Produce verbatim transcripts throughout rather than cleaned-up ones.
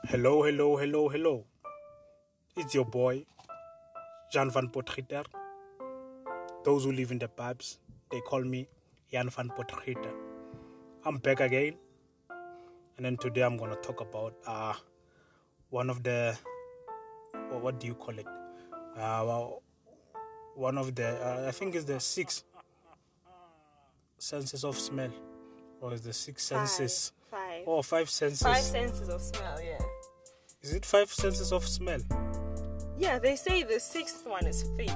Hello, hello, hello, hello. It's your boy, Jan van Potgieter. Those who live in the pubs, they call me Jan van Potgieter. I'm back again. And then today I'm going to talk about uh, one of the, what do you call it? Uh, well, one of the, uh, I think it's the six senses of smell. Or is the six Five. senses? Five. Oh, five senses. Five senses of smell, yeah. Is it five senses of smell? Yeah, they say the sixth one is faith.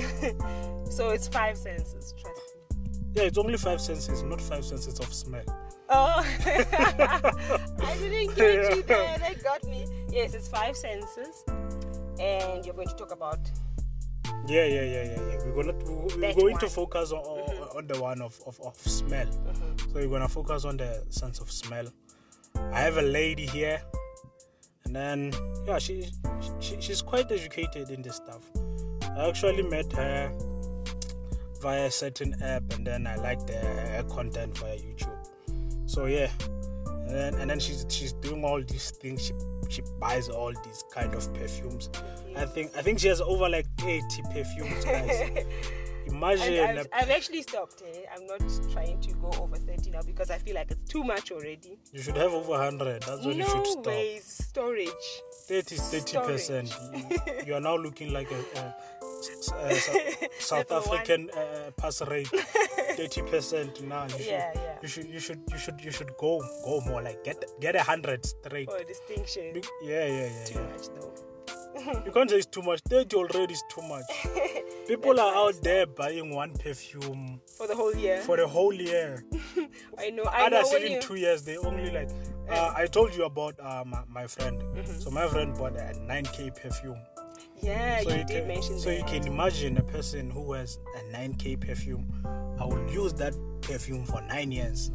So it's five senses, trust me. Yeah, it's only five senses, not five senses of smell. Oh, I didn't get you there. That got me. Yes, it's five senses. And you're going to talk about... Yeah, yeah, yeah, yeah, yeah. We're gonna we're That going one. to focus on, Mhm. on the one of, of, of smell. Mhm. So we're gonna focus on the sense of smell. I have a lady here, and then yeah, she, she she's quite educated in this stuff. I actually met her via a certain app, and then I liked her, her content via YouTube. So yeah, and then and then she's she's doing all these things. She she buys all these kind of perfumes. I think I think she has over like eighty perfumes, guys. Imagine. And I've, a- I've actually stopped. Eh? I'm not trying to go over thirty now because I feel like it's too much already. you should have over one hundred. That's when you should No stop. ways. Storage. thirty is thirty percent. You, you are now looking like a, a, a, a South Level one. African uh, pass rate. thirty percent now. You should, Yeah, yeah. You should you should you should you should go go more like get get a hundred straight. For distinction. Be- Yeah, yeah, yeah. Too yeah. much though. You can't say it's too much. thirty already is too much. People That's are why I out there buying one perfume For the whole year. for the whole year. I know. I know Others when even you. two years they only like. Uh, I told you about uh, my, my friend. So my friend bought a nine K perfume. Yeah, So you you did can, mention so that. you can imagine a person who has a nine K perfume. I will use that perfume for nine years.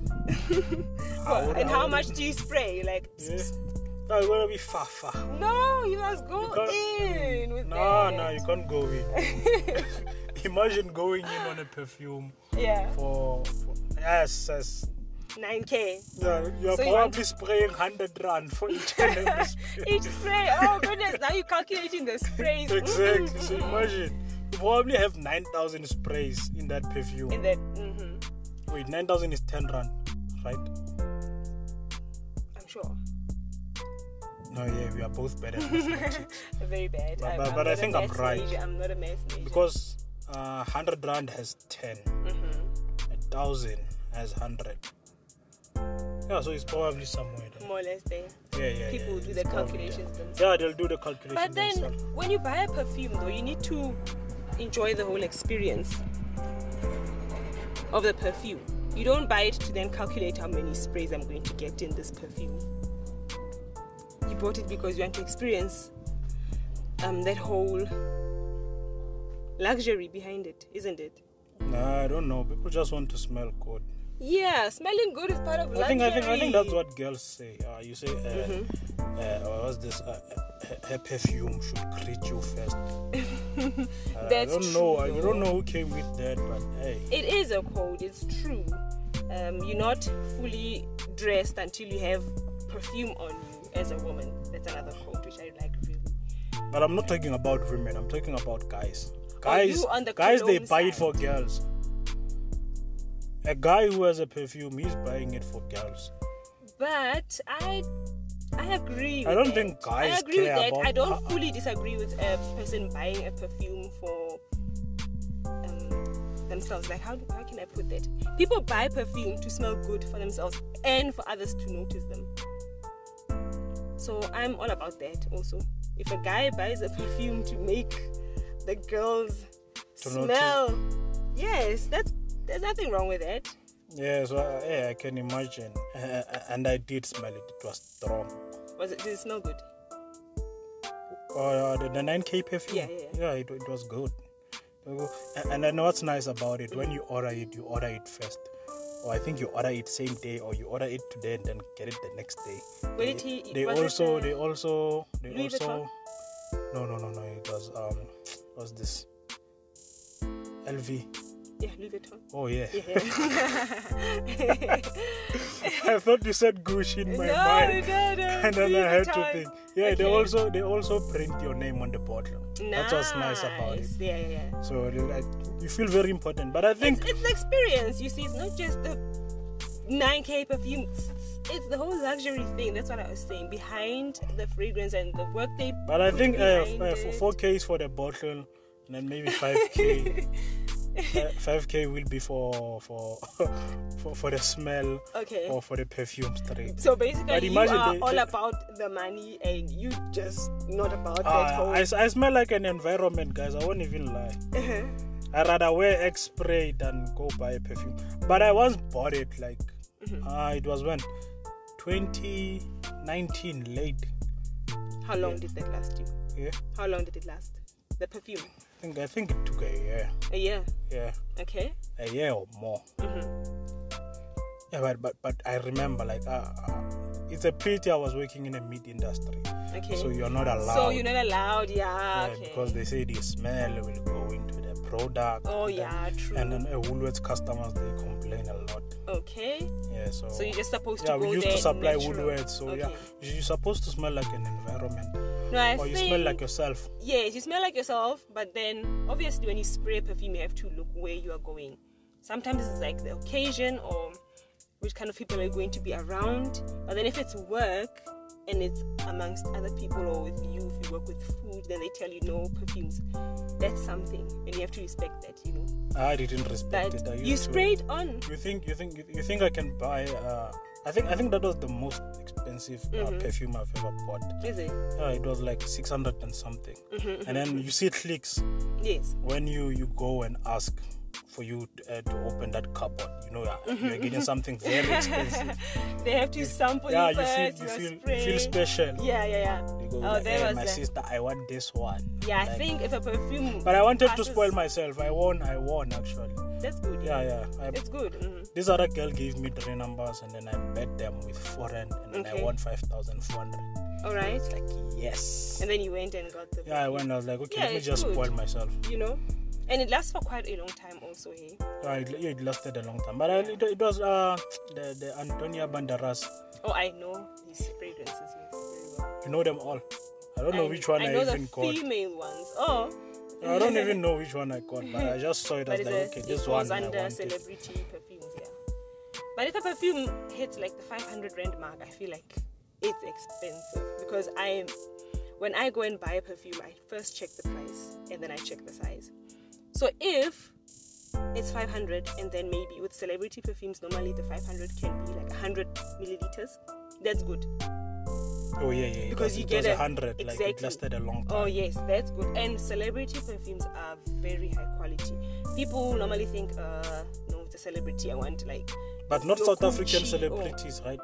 I would- And I how would- much do you spray? Like, Yeah. No, it's gonna be far, far. no, you must go can't- in with No, that. no, you can't go in. Imagine going in on a perfume Yeah, for, for yes, yes. nine K. Yeah, you're So you probably spraying hundred rand for each and every spray. Each spray. Oh goodness! Now you're calculating the sprays. Exactly. Mm. So imagine you probably have nine thousand sprays in that perfume. In that. Mm-hmm. Wait, nine thousand is ten rand, right? I'm sure. No, yeah, we are both better at mathematics. Very bad. But- I'm, but- I'm but I not a think I'm maths right. Major. I'm not a math major. Because uh, hundred rand has ten, Mm-hmm. a thousand has hundred. Yeah, so it's probably somewhere there. More or less there. Yeah, yeah, People yeah, do it's the probably calculations there. themselves. Yeah, they'll do the calculation But then, themselves. when you buy a perfume, though, you need to enjoy the whole experience of the perfume. You don't buy it to then calculate how many sprays I'm going to get in this perfume. You bought it because you want to experience um, that whole luxury behind it, isn't it? Nah, I don't know. People just want to smell good. Yeah, smelling good is part of luxury. I think, I think, I think that's what girls say. Uh, you say, uh, Mm-hmm. uh, what's this? Uh, her, her perfume should greet you first. Uh, I That's don't know. true, I though. don't know who came with that, but hey. It is a code, it's true. Um, you're not fully dressed until you have perfume on you as a woman. That's another code which I like really. But I'm not talking about women. I'm talking about guys. Oh, Guys, you on the guys, they cologne buy it side. for girls. A guy who has a perfume, he's buying it for girls. But I I agree with I don't that. think guys I agree with care that. about- I don't fully disagree with a person buying a perfume for um, themselves. Like how, how can I put that? People buy perfume to smell good for themselves and for others to notice them. So I'm all about that also. If a guy buys a perfume to make the girls To smell, yes, that's there's nothing wrong with that. Yeah, so uh, yeah, I can imagine. Uh, and I did smell it. It was strong. Was it? Did it smell good? Uh, the, the nine K perfume. Yeah, yeah, Yeah, it, it was good. And, and then what's nice about it, when you order it, you order it first. Or I think you order it same day, or you order it today and then get it the next day. Where they, did he? They was it, also, uh, they also, they Louis also. No, no, no, no. It was um, what's this? L V. Yeah, Louis Vuitton. Oh yeah. Yeah. I thought you said Gucci in my no, mind, no, no. and then Louis I had Vuitton. to think. Yeah, Okay. they also they also print your name on the bottle. Nice. That's what's nice about it. Yeah, yeah, yeah. So like, you feel very important. But I think It's, it's the experience. You see, it's not just the nine K perfume. It's, it's the whole luxury thing. That's what I was saying. Behind the fragrance and the work they. But I put think uh, behind uh, it. for four K is for the bottle, and then maybe five K. uh, five K will be for for for, for the smell Okay. or for the perfume straight. So But basically, you imagine are they- all they- about the money, and you just not about that Uh, whole. I, I smell like an environment, guys. I won't even lie. Uh-huh. I rather wear X spray than go buy a perfume. But I once bought it like Mhm. uh, it was when twenty nineteen late. How long Yeah. did that last you? Yeah, How long did it last? The perfume. I think I think it took a year. A year. Yeah, Okay. a year or more. Mm-hmm. Yeah, but but, but I remember like uh, uh, it's a pity I was working in a meat industry, Okay. so you're not allowed. So you're not allowed, yeah. Yeah, Okay. because they say the smell will go into the product. Oh and then- yeah, true. And then uh, Woolworths customers they complain a lot. Okay. Yeah, so. So you're just supposed yeah, to go we used there to supply natural. Woolworths, so yeah, Okay. you're supposed to smell like an environment, No, I or you think, smell like yourself. yes, you smell like yourself, but then obviously when you spray perfume, you have to look where you are going. Sometimes it's like the occasion or which kind of people are going to be around. But then if it's work and it's amongst other people or with you, if you work with food, then they tell you no perfumes. That's something, and you have to respect that, you know. I didn't respect But it. I used you to- sprayed on. You think you think you think I can buy? Uh, I think I think that was the most expensive uh, Mhm. perfume I've ever bought. Is it? Uh, it was like six hundred and something. Mhm, And then you see clicks Yes. when you you go and ask for you to, uh, to open that cupboard. You know, uh, you're getting something very expensive. They have to sample Yeah, you you first. feel you your feel you spray. feel special. Yeah, yeah, yeah. You go Oh, like, there "Hey, was my that. sister, I want this one. Yeah, I Like- think if a perfume. But I wanted to passes- spoil myself. I won. I won actually. That's good. Yeah, yeah. I, It's good. Mm-hmm. this other girl gave me three numbers, and then I bet them with four rand, and then Okay. I won five thousand four hundred. All right. It's like yes. And then you went and got the. Yeah, I went. I was like, okay, Yeah, let me it's just good. spoil myself. You know, and it lasts for quite a long time, also. Hey. Yeah, it, yeah, it lasted a long time, but I, it, it was uh the the Antonia Banderas. Oh, I know these fragrances very well. You know them all. I don't know I- which one I, I know even the got. female ones. Oh. I don't even know which one I got, but I just saw it But as it's like, a, okay, it this falls one I under wanted. celebrity perfumes, yeah. But if a perfume hits like the five hundred rand mark, I feel like it's expensive because I, when I go and buy a perfume, I first check the price and then I check the size. So if it's five hundred and then maybe with celebrity perfumes, normally the five hundred can be like one hundred milliliters. That's good. Oh yeah, yeah. Because it you was, get it was a- a hundred. Like it exactly. lasted a long time. Oh yes, that's good. And celebrity perfumes are very high quality. People normally think, uh, no, it's a celebrity. I want like. But not your South African Gucci or- celebrities, right?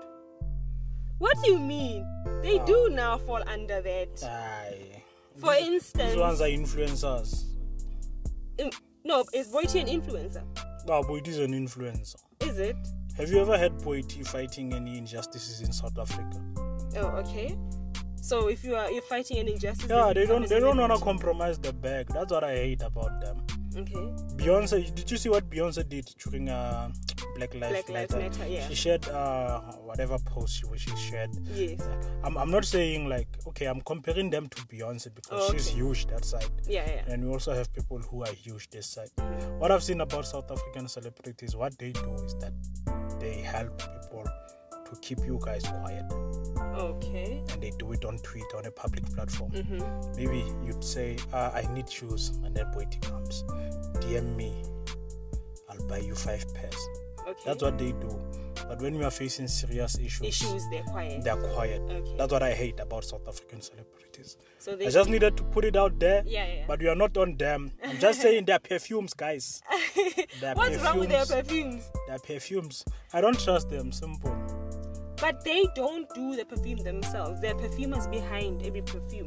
What do you mean? They Ah. do now fall under that. Aye. For These- instance, these ones are influencers. um, no, is Boiti an influencer? No, Boiti is an influencer. Is it? Have you ever had Boiti fighting any injustices in South Africa? Oh, okay. So if you are you're fighting an injustice, Yeah, then they you become don't. a They don't wanna celebrity. compromise the bag. That's what I hate about them. Okay. Beyonce, did you see what Beyonce did during uh, Black Lives Black Lives Matter? Matter, yeah. She shared uh, whatever post she, she shared. Yes. I'm, I'm not saying like, okay, I'm comparing them to Beyonce because Oh, she's okay. huge that side. Yeah, yeah. And we also have people who are huge this side. Mhm. What I've seen about South African celebrities, what they do is that they help people to keep you guys quiet. Okay. And they do it on Twitter, on a public platform. Mm-hmm. Maybe you'd say, uh, I need shoes, and then Boiti comes. D M me, I'll buy you five pairs. Okay. That's what they do. But when we are facing serious issues, Issues, they're quiet. they're quiet. Okay. That's what I hate about South African celebrities. So they. I just needed to put it out there, Yeah, yeah. but we are not on them. I'm just saying they're perfumes, guys. They're What's wrong with their perfumes. perfumes? They're perfumes. I don't trust them, simple. But they don't do the perfume themselves. There are perfumers behind every perfume.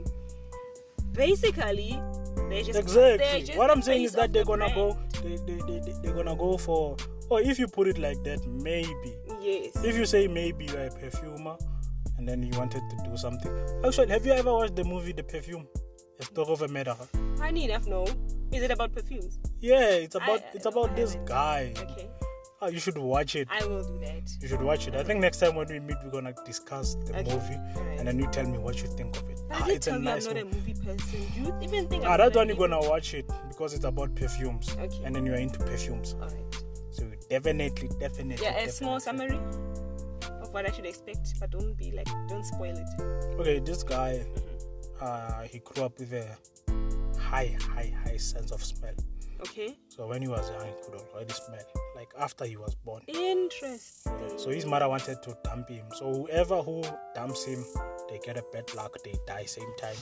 Basically, they're just Exactly. they're just What the I'm saying face is that of they're the gonna go. brand. They, they, they, they, they're gonna go for. Or if you put it like that, maybe. Yes. If you say maybe you're a perfumer, and then you wanted to do something. Actually, have you ever watched the movie The Perfume? A story of a murderer. Funny enough, no. Is it about perfumes? Yeah, it's about I- it's about I this haven't. guy. Okay, Oh, you should watch it. I will do that. You should watch it. I think next time when we meet, we're gonna discuss the Okay, movie, alright. and then you tell me what you think of it. But Ah, I did it's a tell you nice I'm not one. a movie person. Do you even think Ah, I'm that gonna one you're be- gonna watch it because it's about perfumes, Okay. and then you're into perfumes. Alright. So definitely, definitely. Yeah, a small definitely. summary of what I should expect, but don't be like, don't spoil it. Okay, this guy, uh, he grew up with a high, high, high sense of smell. Okay. So when he was young, he could already smell. Like after he was born. Interesting. So his mother wanted to dump him. So whoever who dumps him, they get a bad luck. They die same time.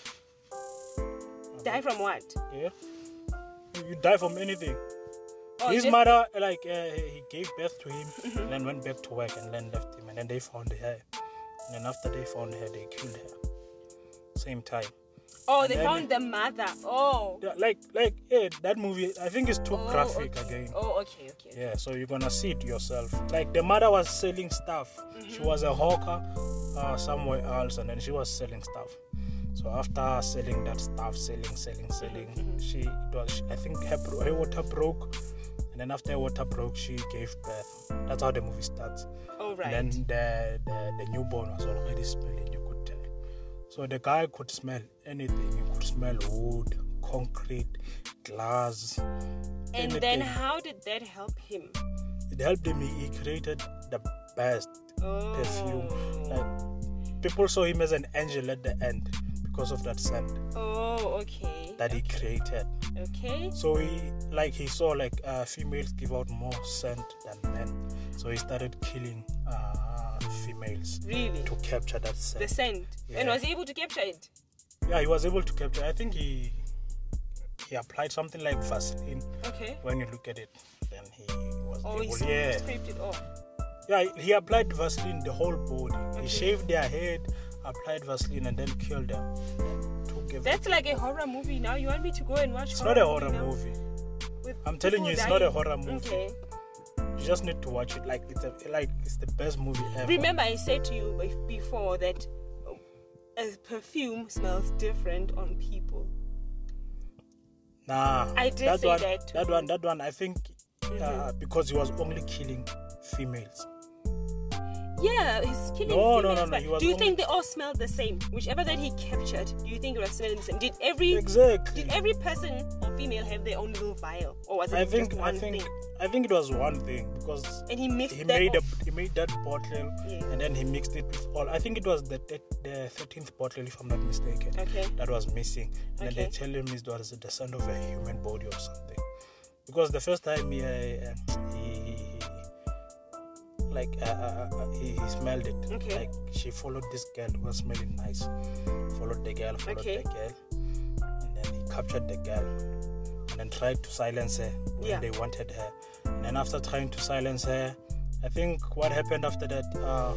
Die from what? Yeah. You die from anything. Oh, His just- mother, like, uh, he gave birth to him, and then went back to work, and then left him, and then they found her, and then after they found her, they killed her. Same time. Oh, and they then- found the mother. Oh. Yeah, like, like, yeah, that movie, I think it's too Oh, graphic okay. again. Oh, okay, okay. Yeah, so you're gonna see it yourself. Like the mother was selling stuff. She was a hawker uh, somewhere else, and then she was selling stuff. So after selling that stuff, selling, selling, selling, she it was I think her, bro- her water broke, and then after her water broke, she gave birth. That's how the movie starts. All right. And then the, the the newborn was already smelling. You could tell. So the guy could smell anything. He could smell wood, concrete, glass. and anything. then how did that help him? It helped him. He he created the best Oh. perfume. Like people saw him as an angel at the end because of that scent Oh, okay. that he created. Okay. So he like he saw like uh, females give out more scent than men. So he started killing uh, females Really? to capture that scent. The scent. Yeah. And was he able to capture it? Yeah, he was able to capture. I think he he applied something like Vaseline. Okay. When you look at it, then he was Oh, he able. scraped, Yeah, scraped it off. yeah. He applied Vaseline the whole body. Okay. He shaved their head, applied Vaseline, and then killed them. Took everything. That's like a horror movie. Now you want me to go and watch It's horror not a horror now? movie. With I'm telling you, people it's not a dying? horror movie. Okay. You just need to watch it. Like it's a, like it's the best movie ever. Remember, I said to you bef- before that a perfume smells different on people. Nah, I did that say one, that too. that one, that one. I think Mm-hmm. uh, because he was only killing females. Yeah, he's killing No, no, females. no, no, but he was do you only- think they all smell the same? Whichever that he captured, do you think it was smelling the same? Did every Exactly. did every person or female have their own little vial, or was it I think just I one think thing? I think it was one thing because And he mixed he that made a, off. he made that bottle Yeah. and then he mixed it with all. I think it was the the, the thirteenth bottle, if I'm not mistaken. Okay. That was missing, and then Okay. they tell him it was the scent of a human body or something. Because the first time he uh, uh, he, he, he like uh, uh, uh, he, he smelled it. Okay. Like she followed this girl who was smelling nice. Followed the girl, followed Okay. the girl, and then he captured the girl, and then tried to silence her when Yeah. they wanted her. And then after trying to silence her, I think what happened after that, uh,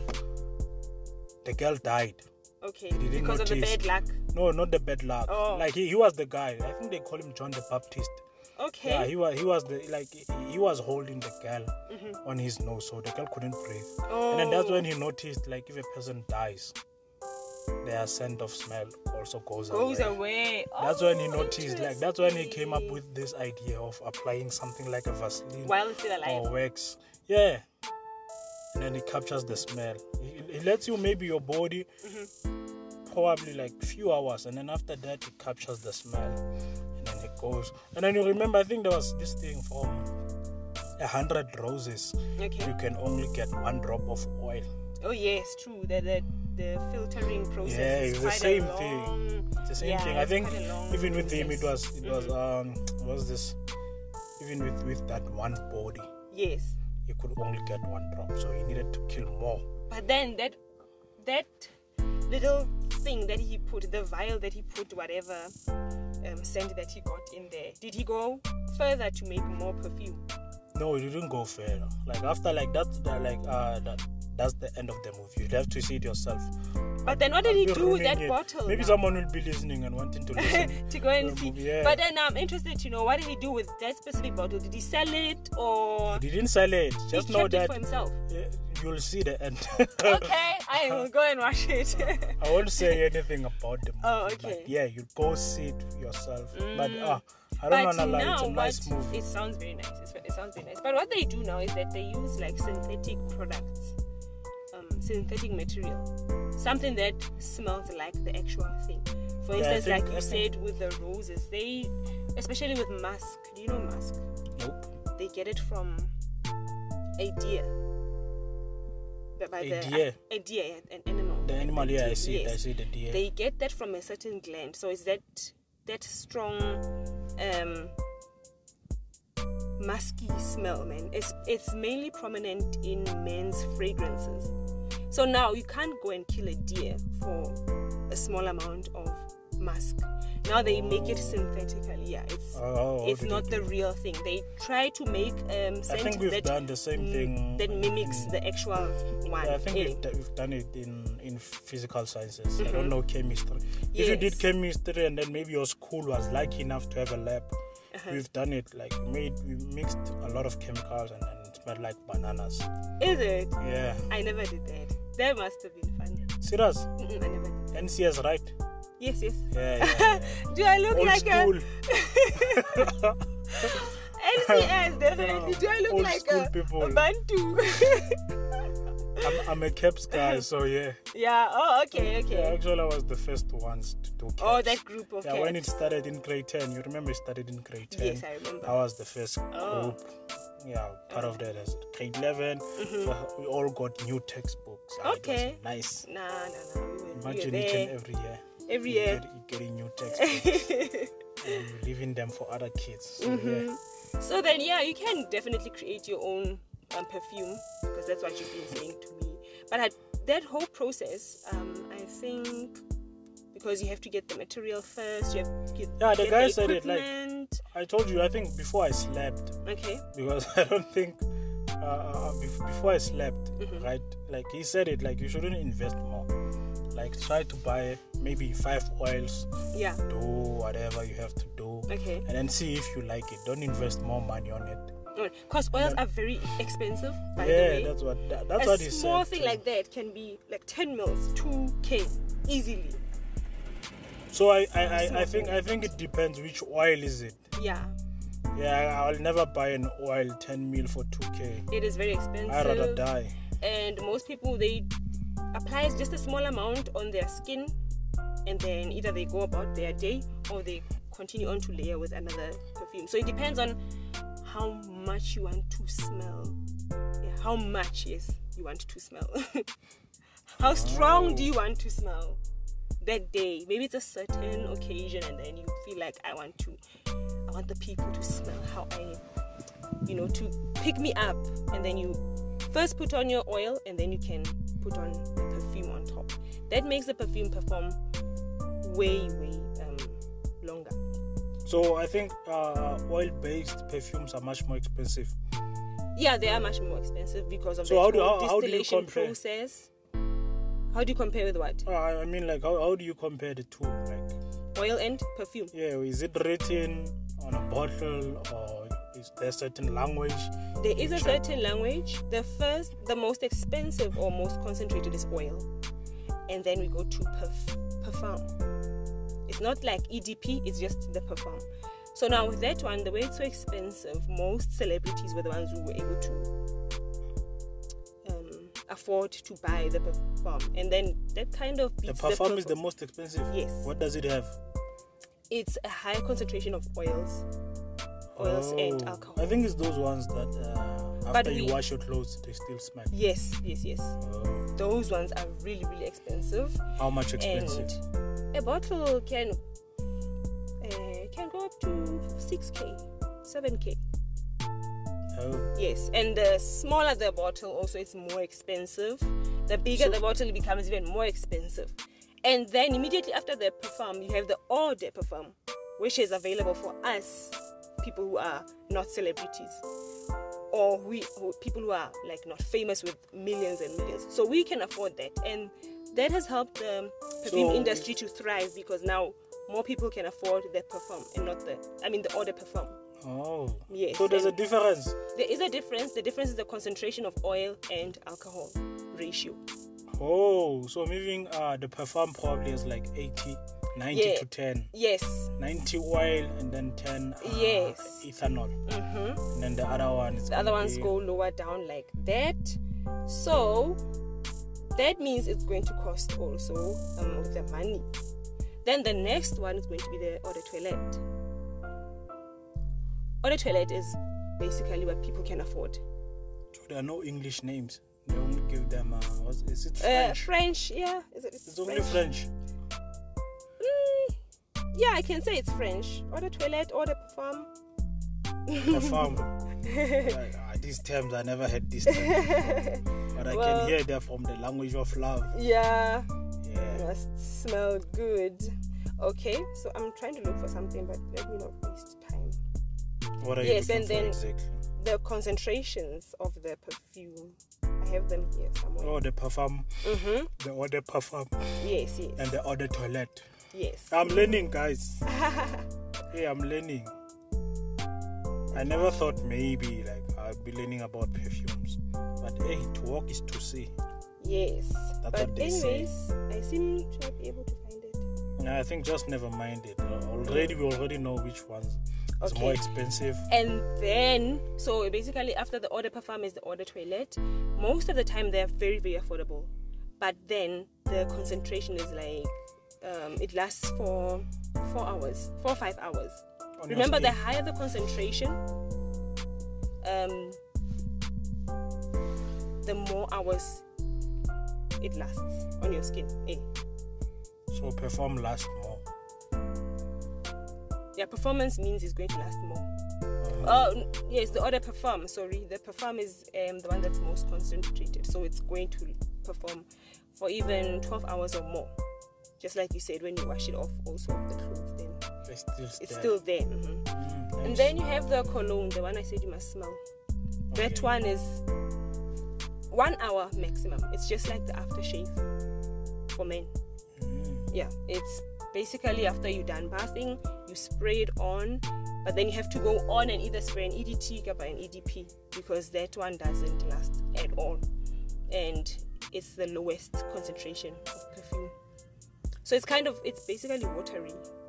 the girl died. Okay. He didn't Because of the notice. bad luck. No, not the bad luck. Oh. Like he, he was the guy. I think they call him John the Baptist. Okay. Yeah, he was he was the like he, he was holding the girl Mhm. on his nose, so the girl couldn't breathe. Oh. And then that's when he noticed, like, if a person dies, their scent of smell also goes, goes away. away. That's Oh, when he noticed, like, that's when he came up interesting. with this idea of applying something like a Vaseline While it's still alive. or wax. Yeah. And then he captures the smell. He, he lets you maybe your body Mm-hmm. probably like few hours, and then after that he captures the smell, and then it goes. And then you remember, I think there was this thing from a hundred roses. Okay. You can only get one drop of oil. Oh yes, true. The the, the filtering process Yeah, is it's the quite same a long, thing. It's the same yeah, thing. I it's think quite a long even with him, it process. was it was um was this even with with that one body, Yes. he could only get one drop, so he needed to kill more. But then that that little thing that he put, the vial that he put, whatever um, scent that he got in there, did he go further to make more perfume? No, it didn't go further. Like after like that's the like uh that that's the end of the movie. You'd have to see it yourself. But then what did he You're do with that ruining it. bottle? Maybe now? someone will be listening and wanting to listen. to go and to the see. movie, yeah. But then I'm interested to know, what did he do with that specific bottle? Did he sell it, or He didn't sell it. Just he know kept it that for himself? uh, you'll see the end. Okay, I will go and watch it. I won't say anything about the movie. Oh, but okay. yeah, you go see it yourself. But Mm. uh, I don't but wanna lie, now it's a nice what, move. it sounds very nice. It's, it sounds very nice. But what they do now is that they use like synthetic products, um, synthetic material, something that smells like the actual thing. For Yeah, I instance, think- like you I think- said with the roses, they, especially with musk. Do you know musk? Nope. They get it from a deer. By- By A the, deer? A deer, yeah, an animal. The animal, yeah, I see it. Yes. I see the deer. They get that from a certain gland, so it's that that strong um musky smell, man. It's it's mainly prominent in men's fragrances. So now you can't go and kill a deer for a small amount of musk. Now they make it synthetically. Yeah, it's Oh, how it's did not they the do real thing. They try to make um I scent think we've that done the same thing. that mimics in- the actual one. Yeah, I think Eh. we've, d- we've done it in, in physical sciences. I Mhm. don't know chemistry. If you did Yes. chemistry and then maybe your school was lucky enough to have a lab, Uh-huh. we've done it. Like made we mixed a lot of chemicals and then it smelled like bananas. Is it? Yeah, I never did that. That must have been fun. serious. Mm-mm, I never did. N C S, right? Yes, yes. Yeah, yeah. yeah. Do I look Old like school. a N C S? Definitely. Do I look Old like school a, people. a Bantu? I'm, I'm a caps guy, so yeah. Yeah. Oh, okay, okay. Yeah, actually, I was the first ones to do caps. Oh, that group of Yeah, cats. when it started in grade ten, you remember it started in grade ten? Yes, I remember. I was the first Oh. group. Yeah, part of that is grade eleven. So we all got new textbooks. Ah, it was Okay. nice. Nah, nah, nah. We were, we were Imagine each there and every year. every you year. Get, you getting new textbooks. and you're leaving them for other kids. So, yeah. So then, yeah, you can definitely create your own um, perfume because that's what you've been saying to me. But I, that whole process, um, I think, because you have to get the material first, you have to get, Yeah, the get guy the said it like equipment. I told you. I think before I slept, Okay. because I don't think uh, uh, bef- before I slept, Mhm. right? Like he said it, like you shouldn't invest more. Like try to buy maybe five oils, Yeah. do whatever you have to do, Okay. and then see if you like it. Don't invest more money on it. Because oils are very expensive, by the yeah, way. that's what that, that's a what he small said. thing too. like that can be like ten mils, two K, easily. So I I, I, Small I think I think it depends which oil is it. Yeah. Yeah, I'll never buy an oil ten mil for two K. It is very expensive. I'd rather die. And most people, they apply just a small amount on their skin, and then either they go about their day or they continue on to layer with another perfume. So it depends on how much you want to smell. Yeah, how much, yes, you want to smell. How strong Oh. do you want to smell that day? Maybe it's a certain occasion, and then you feel like I want to, I want the people to smell how I am. You know, to pick me up, and then you first put on your oil, and then you can put on the perfume on top. That makes the perfume perform way, way um, longer. So I think uh, oil-based perfumes are much more expensive. Yeah, they are much more expensive because of So the how do- whole how- how do you distillation compare? process. How do you compare with what? Uh, I mean, like, how, how do you compare the two? Like, Oil and perfume. yeah, is it written on a bottle or is there a certain language? There is a Check. certain language. The first, the most expensive or most concentrated is oil. And then we go to perf- parfum. It's not like E D P, it's just the parfum. So now with that one, the way it's so expensive, most celebrities were the ones who were able to um, afford to buy the parfum. And then that kind of The beats parfum is the purpose. most expensive. Yes. What does it have? It's a high concentration of oils. Oils and Oh, alcohol. I think it's those ones that uh, But after you we- wash your clothes, they still smell. Yes, yes, yes. Oh, Those ones are really, really expensive. how much expensive? And a bottle can uh, can go up to six K, seven K. Oh. Yes, and the smaller the bottle, also it's more expensive. The bigger So- the bottle, it becomes even more expensive. And then immediately after the perfume, you have the eau de parfum, which is available for us, people who are not celebrities, or we who, people who are like not famous with millions and millions. So we can afford that, and that has helped the perfume So- industry to thrive because now more people can afford the perfume and not the, I mean, the eau de parfum. Oh. Yes. So there's a and difference. there is a difference. The difference is the concentration of oil and alcohol ratio. Oh, so maybe uh, the perfume probably is like eighty ninety Yeah. to ten. Yes. ninety oil and then ten uh, Yes. ethanol. Mm-hmm. And then the other one is The other gonna ones be- go lower down like that. So that means it's going to cost also um, the money. Then the next one is going to be the eau de toilette. Eau de toilette is basically what people can afford. So there are no English names. They only give them, uh, what's, is it Uh, French? French, yeah. Is it, it's It's only French. Mm, yeah, I can say it's French. Eau de toilette, eau de parfum. Parfum. Like, ah, these terms, I never had these terms. But I Well- can hear they're from the language of love. Yeah. Yeah. Must smell good. Okay, so I'm trying to look for something, but let me not waste time. What are Yes, you looking and for then- exactly? The concentrations of the perfume. I have them here somewhere. Oh, the parfum. Mm-hmm. The eau de parfum. Yes, yes. And the eau de toilette. yes. I'm learning, guys. Hey, I'm learning. I never thought maybe like I'd be learning about perfumes. But hey, to walk is to see. yes. That's But what they say. anyways, I seem to not be able to find it. Yeah, I think just never mind it. Uh, already, we already know which ones is Okay. more expensive. And then, so basically after the eau de parfum is the eau de toilette. Most of the time they're very, very affordable. But then the concentration is like, um, it lasts for four hours, four or five hours. On your Remember, the skin. higher the concentration, um, the more hours it lasts on your skin. Eh. So perfume lasts more. Yeah, performance means it's going to last more. Uh-huh. Oh, n- yes, the other perform, sorry. The perform is um, the one that's most concentrated. So it's going to perform for even twelve hours or more. Just like you said, when you wash it off also of the clothes, then It's still, it's there. still there. Mhm. Mm, And nice. then you have the cologne, the one I said you must smell. That Okay. one is one hour maximum. It's just like the aftershave for men. Mm. Yeah, it's basically after you're done bathing, you spray it on, but then you have to go on and either spray an E D T or an E D P because that one doesn't last at all. And it's the lowest concentration of perfume. So it's kind of, it's basically watery.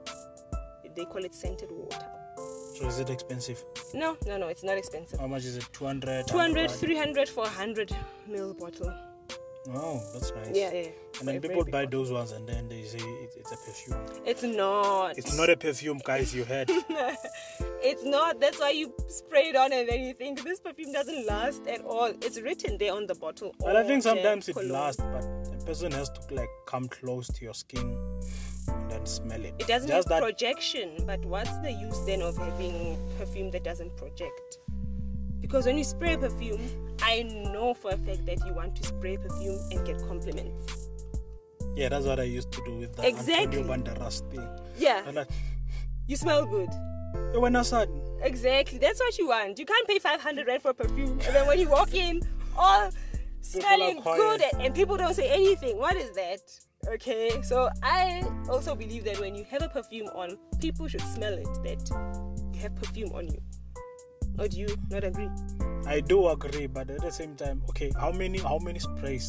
They call it scented water. So is it expensive? No, no, no, it's not expensive. How much is it? two hundred? two hundred, three hundred for a one hundred ml bottle. Oh, that's nice. Yeah, yeah. And For then a people very big buy bottle. those ones and then they say it, it's a perfume. It's not. It's not a perfume, guys, you heard. It's not. That's why you spray it on and then you think this perfume doesn't last at all. It's written there on the bottle. But I think eau de sometimes it cologne. lasts, but the person has to like come close to your skin and then smell it. It doesn't Just have that projection, but what's the use then of having perfume that doesn't project? Because when you spray a perfume, I know for a fact that you want to spray perfume and get compliments. Yeah, that's what I used to do with the Exactly. Antonio Banderas thing. Yeah, I'm like, you smell good. "Hey, when I said, Exactly. That's what you want. You can't pay five hundred rand for perfume, and then when you walk in, all smelling quiet. good, and, and people don't say anything. What is that? Okay. So I also believe that when you have a perfume on, people should smell it. That you have perfume on you. Or do you not agree? I do agree, but at the same time, okay, how many how many sprays?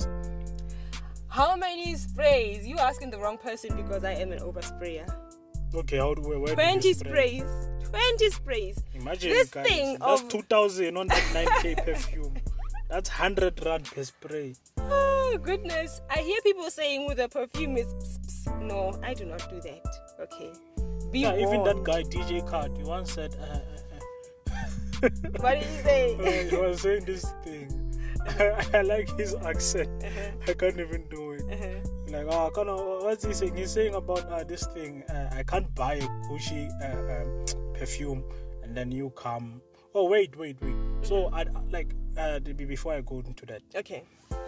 How many sprays? You asking the wrong person because I am an oversprayer. Okay, how do where, where do Twenty you spray? sprays. Twenty sprays. Imagine, This guys, thing that's of- two thousand on that nine k perfume. That's one hundred rand per spray. Oh goodness! I hear people saying with a perfume is pss, pss. No, I do not do that. Okay, be Yeah, even that warned. guy D J Card, he once said, uh, uh, What did you uh, say? he was saying this thing. I like his accent. I can't even do it. Uh-huh. Like, oh, kind of, what's he saying? He's saying about uh, this thing. Uh, I can't buy a Gucci uh, um, perfume, and then you come. Oh, wait, wait, wait. So, I like uh, the- before I go into that, Okay,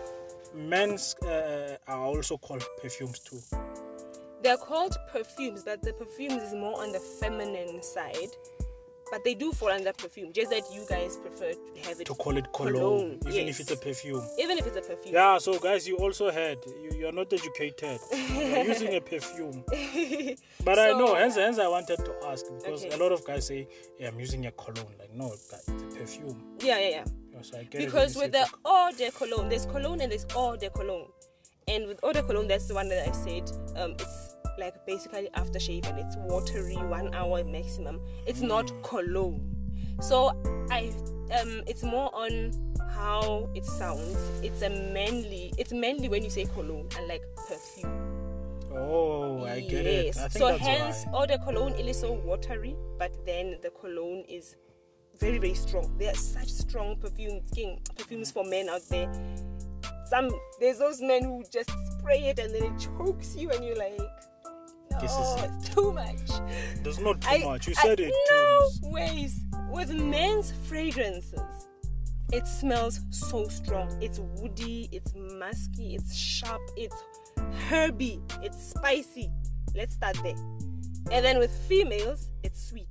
men's uh, are also called perfumes too. they're called perfumes, but the perfumes is more on the feminine side. But they do fall under perfume, just that you guys prefer to have it To call it cologne, Cologne, even yes. if it's a perfume. even if it's a perfume. Yeah, so guys, you also heard you, you're not educated. You're using a perfume. But I So- know, hence, hence I wanted to ask because Okay. a lot of guys say, yeah, I'm using a cologne. Like, no, it's a perfume. Yeah, yeah, yeah. Yeah, so I get it Because when with you the say eau de cologne, there's cologne and there's eau de cologne. And with eau de cologne, that's the one that I said, um, it's like basically aftershave, and it's watery, one hour maximum. It's not cologne. So I um it's more on how it sounds. It's a manly it's manly when you say cologne, and like perfume. Oh, I get yes. it. I think so that's hence why. all the cologne is so watery, but then the cologne is very, very strong. There are such strong perfumes, king perfumes for men out there. Some there's those men who just spray it and then it chokes you, and you're like, no, This is it's too much. There's not too I, much. You I, said it. No too. ways. With men's fragrances, it smells so strong. It's woody, it's musky, it's sharp, it's herby, it's spicy. Let's start there. And then with females, it's sweet,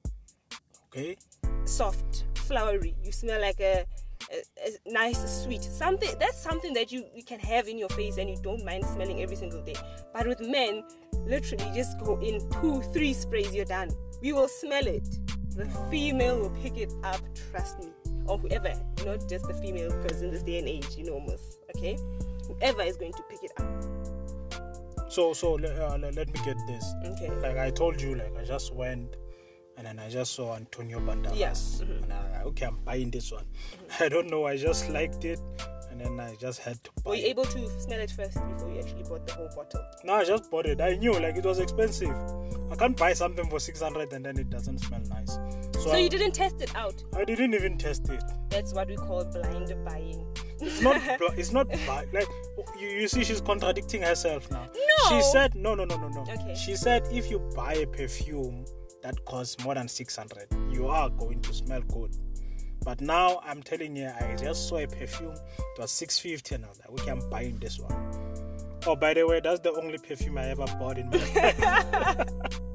Okay. soft, flowery. You smell like a, a, a nice sweet something. That's something that you, you can have in your face and you don't mind smelling every single day. But with men, literally just go in two, three sprays, you're done. We will smell it. The female will pick it up, trust me. Or whoever, not just the female, because in this day and age, you know, almost, okay? Whoever is going to pick it up. So, so uh, let me get this. Okay. Like I told you, like I just went and then I just saw Antonio Banderas. Yeah. Mm-hmm. And I, okay, I'm buying this one. Mm-hmm. I don't know, I just liked it. And then I just had to buy Were you it. able to smell it first before you actually bought the whole bottle? No, I just bought it. I knew like it was expensive. I can't buy something for six hundred and then it doesn't smell nice. So, So I, you didn't test it out? I didn't even test it. That's what we call blind buying. It's not. bl- It's not bad. Like you, you see, she's contradicting herself now. No. She said no, no, no, no, no. Okay. She said if you buy a perfume that costs more than six hundred, you are going to smell good. But now I'm telling you, I just saw a perfume. It was six fifty, and I was like, okay, I'm buying this one. Oh, by the way, that's the only perfume I ever bought in my life.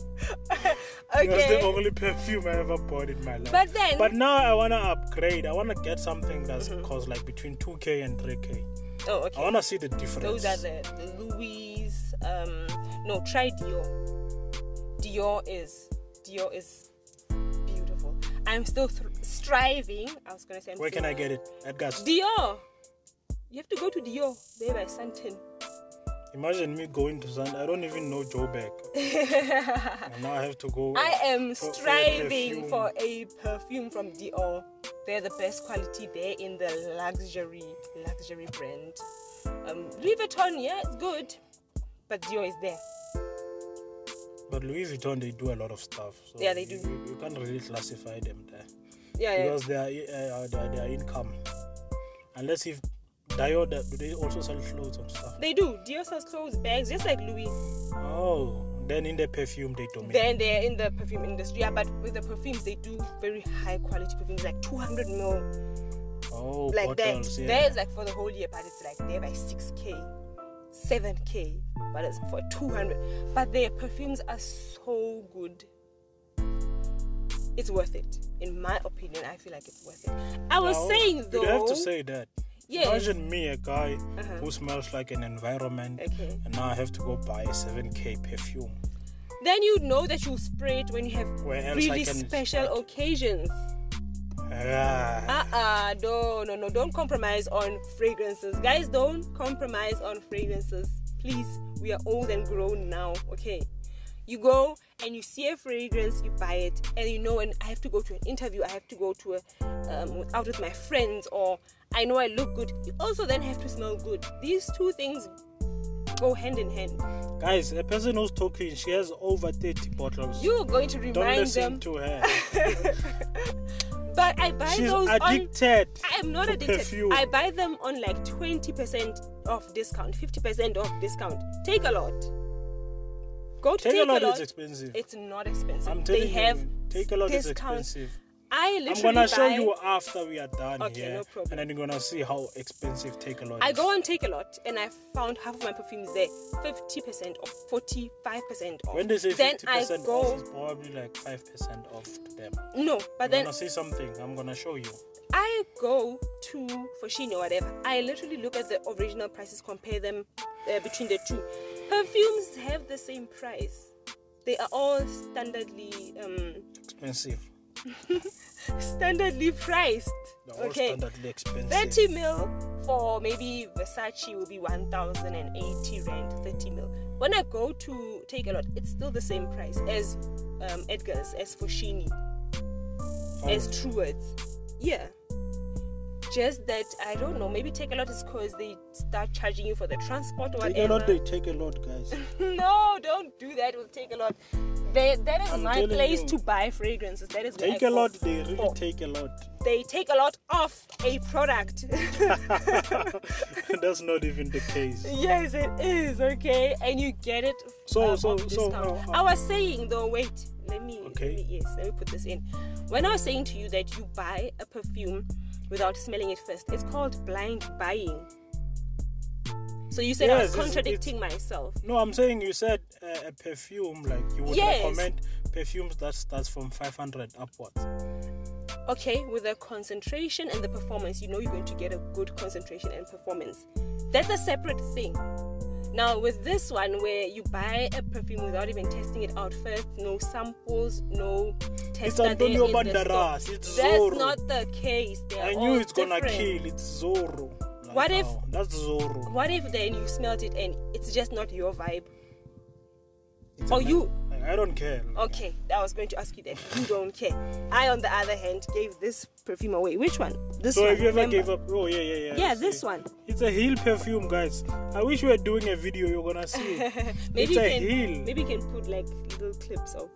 Okay. That's the only perfume I ever bought in my life. But then- But now I wanna upgrade. I wanna get something that's Mm-hmm. costs like between two K and three K. Oh, okay. I wanna see the difference. Those are the, the Louis. Um, no, try Dior. Dior is Dior is beautiful. I'm still th- striving. I was gonna say. I'm Where still- can I get it? Edgar's. Dior. You have to go to Dior. There by Santin. Imagine me going to Sun. I don't even know Joburg. And now I have to go. I am for- for a striving perfume. for a perfume from Dior. They're the best quality there in the luxury luxury brand. Um, Louis Vuitton, yeah, it's good, but Dior is there. But Louis Vuitton, they do a lot of stuff. So Yeah, they you, do. You, you can't really classify them there Yeah, yeah. because they are uh, their, their income. Unless if Dior, do they also sell clothes and stuff? They do. Dior sells clothes, bags, just like Louis. Oh, then in the perfume they dominate. Then they're in the perfume industry. Yeah, but with the perfumes, they do very high quality perfumes, like two hundred mil. Oh, Like bottles, that. yeah. There's like for the whole year, but it's like there by six K, seven K, but it's for two hundred. But their perfumes are so good. It's worth it. In my opinion, I feel like it's worth it. I was Now, saying though. You have to say that. Yes. Imagine me, a guy Uh-huh. who smells like an environment, Okay. and now I have to go buy a seven K perfume. Then you know that you spray it when you have Where else really I can special start? occasions. Ah. Uh-uh, no, no, no, don't compromise on fragrances. Guys, don't compromise on fragrances. Please, we are old and grown now, okay? You go and you see a fragrance, you buy it, and you know, when I have to go to an interview, I have to go to a, um, out with my friends, or I know I look good, you also then have to smell good. These two things go hand in hand. Guys, a person who's talking, she has over thirty bottles. You're going to Don't remind listen them. to her. But I buy She's those on... addicted. I am not to addicted. perfume. I buy them on like twenty percent off discount, fifty percent off discount. Take a lot. Go to Take, Take a lot, lot. it's expensive. It's not expensive. I'm they telling have you, take a lot is discounts. expensive. I I'm literally gonna show buy, you after we are done Okay, here, no problem. and then you're gonna see how expensive Take a Lot I is. go on Take a Lot and I found half of my perfumes there, fifty percent off, forty-five percent off. When they say then fifty I percent go off, it's probably like five percent off to them. no, but You're then gonna see something. I'm gonna show you. I go to Foschini or whatever. I literally look at the original prices, compare them uh, between the two. Perfumes have the same price. They are all standardly um, Expensive. standardly priced. They're all Okay, standardly expensive. thirty mil for maybe Versace will be one thousand eighty rand. thirty mil. When I go to Take A Lot, it's still the same price as um, Edgar's, as Foschini, Oh. as Truworths. Yeah. Just that, I don't know, maybe Take A Lot is because they start charging you for the transport or Take whatever. a lot, they take a lot, guys. No, don't do that. We'll Take A Lot. They, that is I'm my telling place you. to buy fragrances. That is where Take I a go lot, they really for. take a lot. They take a lot off a product. That's not even the case. Yes, it is, okay? And you get it So, um, so, off so, discount. uh, uh, I was saying though, wait, let me, Okay. let me, yes, let me put this in. When I was saying to you that you buy a perfume without smelling it first, it's called blind buying. So you said I Yes, was it's- contradicting myself. No, I'm saying you said uh, a perfume, like you would Yes. recommend perfumes that starts from five hundred upwards. Okay, with the concentration and the performance, you know you're going to get a good concentration and performance. That's a separate thing. Now, with this one, where you buy a perfume without even testing it out first, no samples, no It's tester there Antonio in the store. Banderas, it's That's Zorro. not the case. They are I all knew it's gonna different. kill, it's Zorro. Like What if- how? That's Zorro. What if then you smelt it and it's just not your vibe? It's Or a- you... like, I don't care. Okay, I was going to ask you that. You don't care. I, on the other hand, gave this perfume away. Which one? This So one. if you ever remember? gave up, oh yeah, yeah, yeah. Yeah, I see. this one. It's a heel perfume, guys. I wish we were doing a video. You're gonna see it. maybe It's you a can, heel. Maybe you can put like little clips of,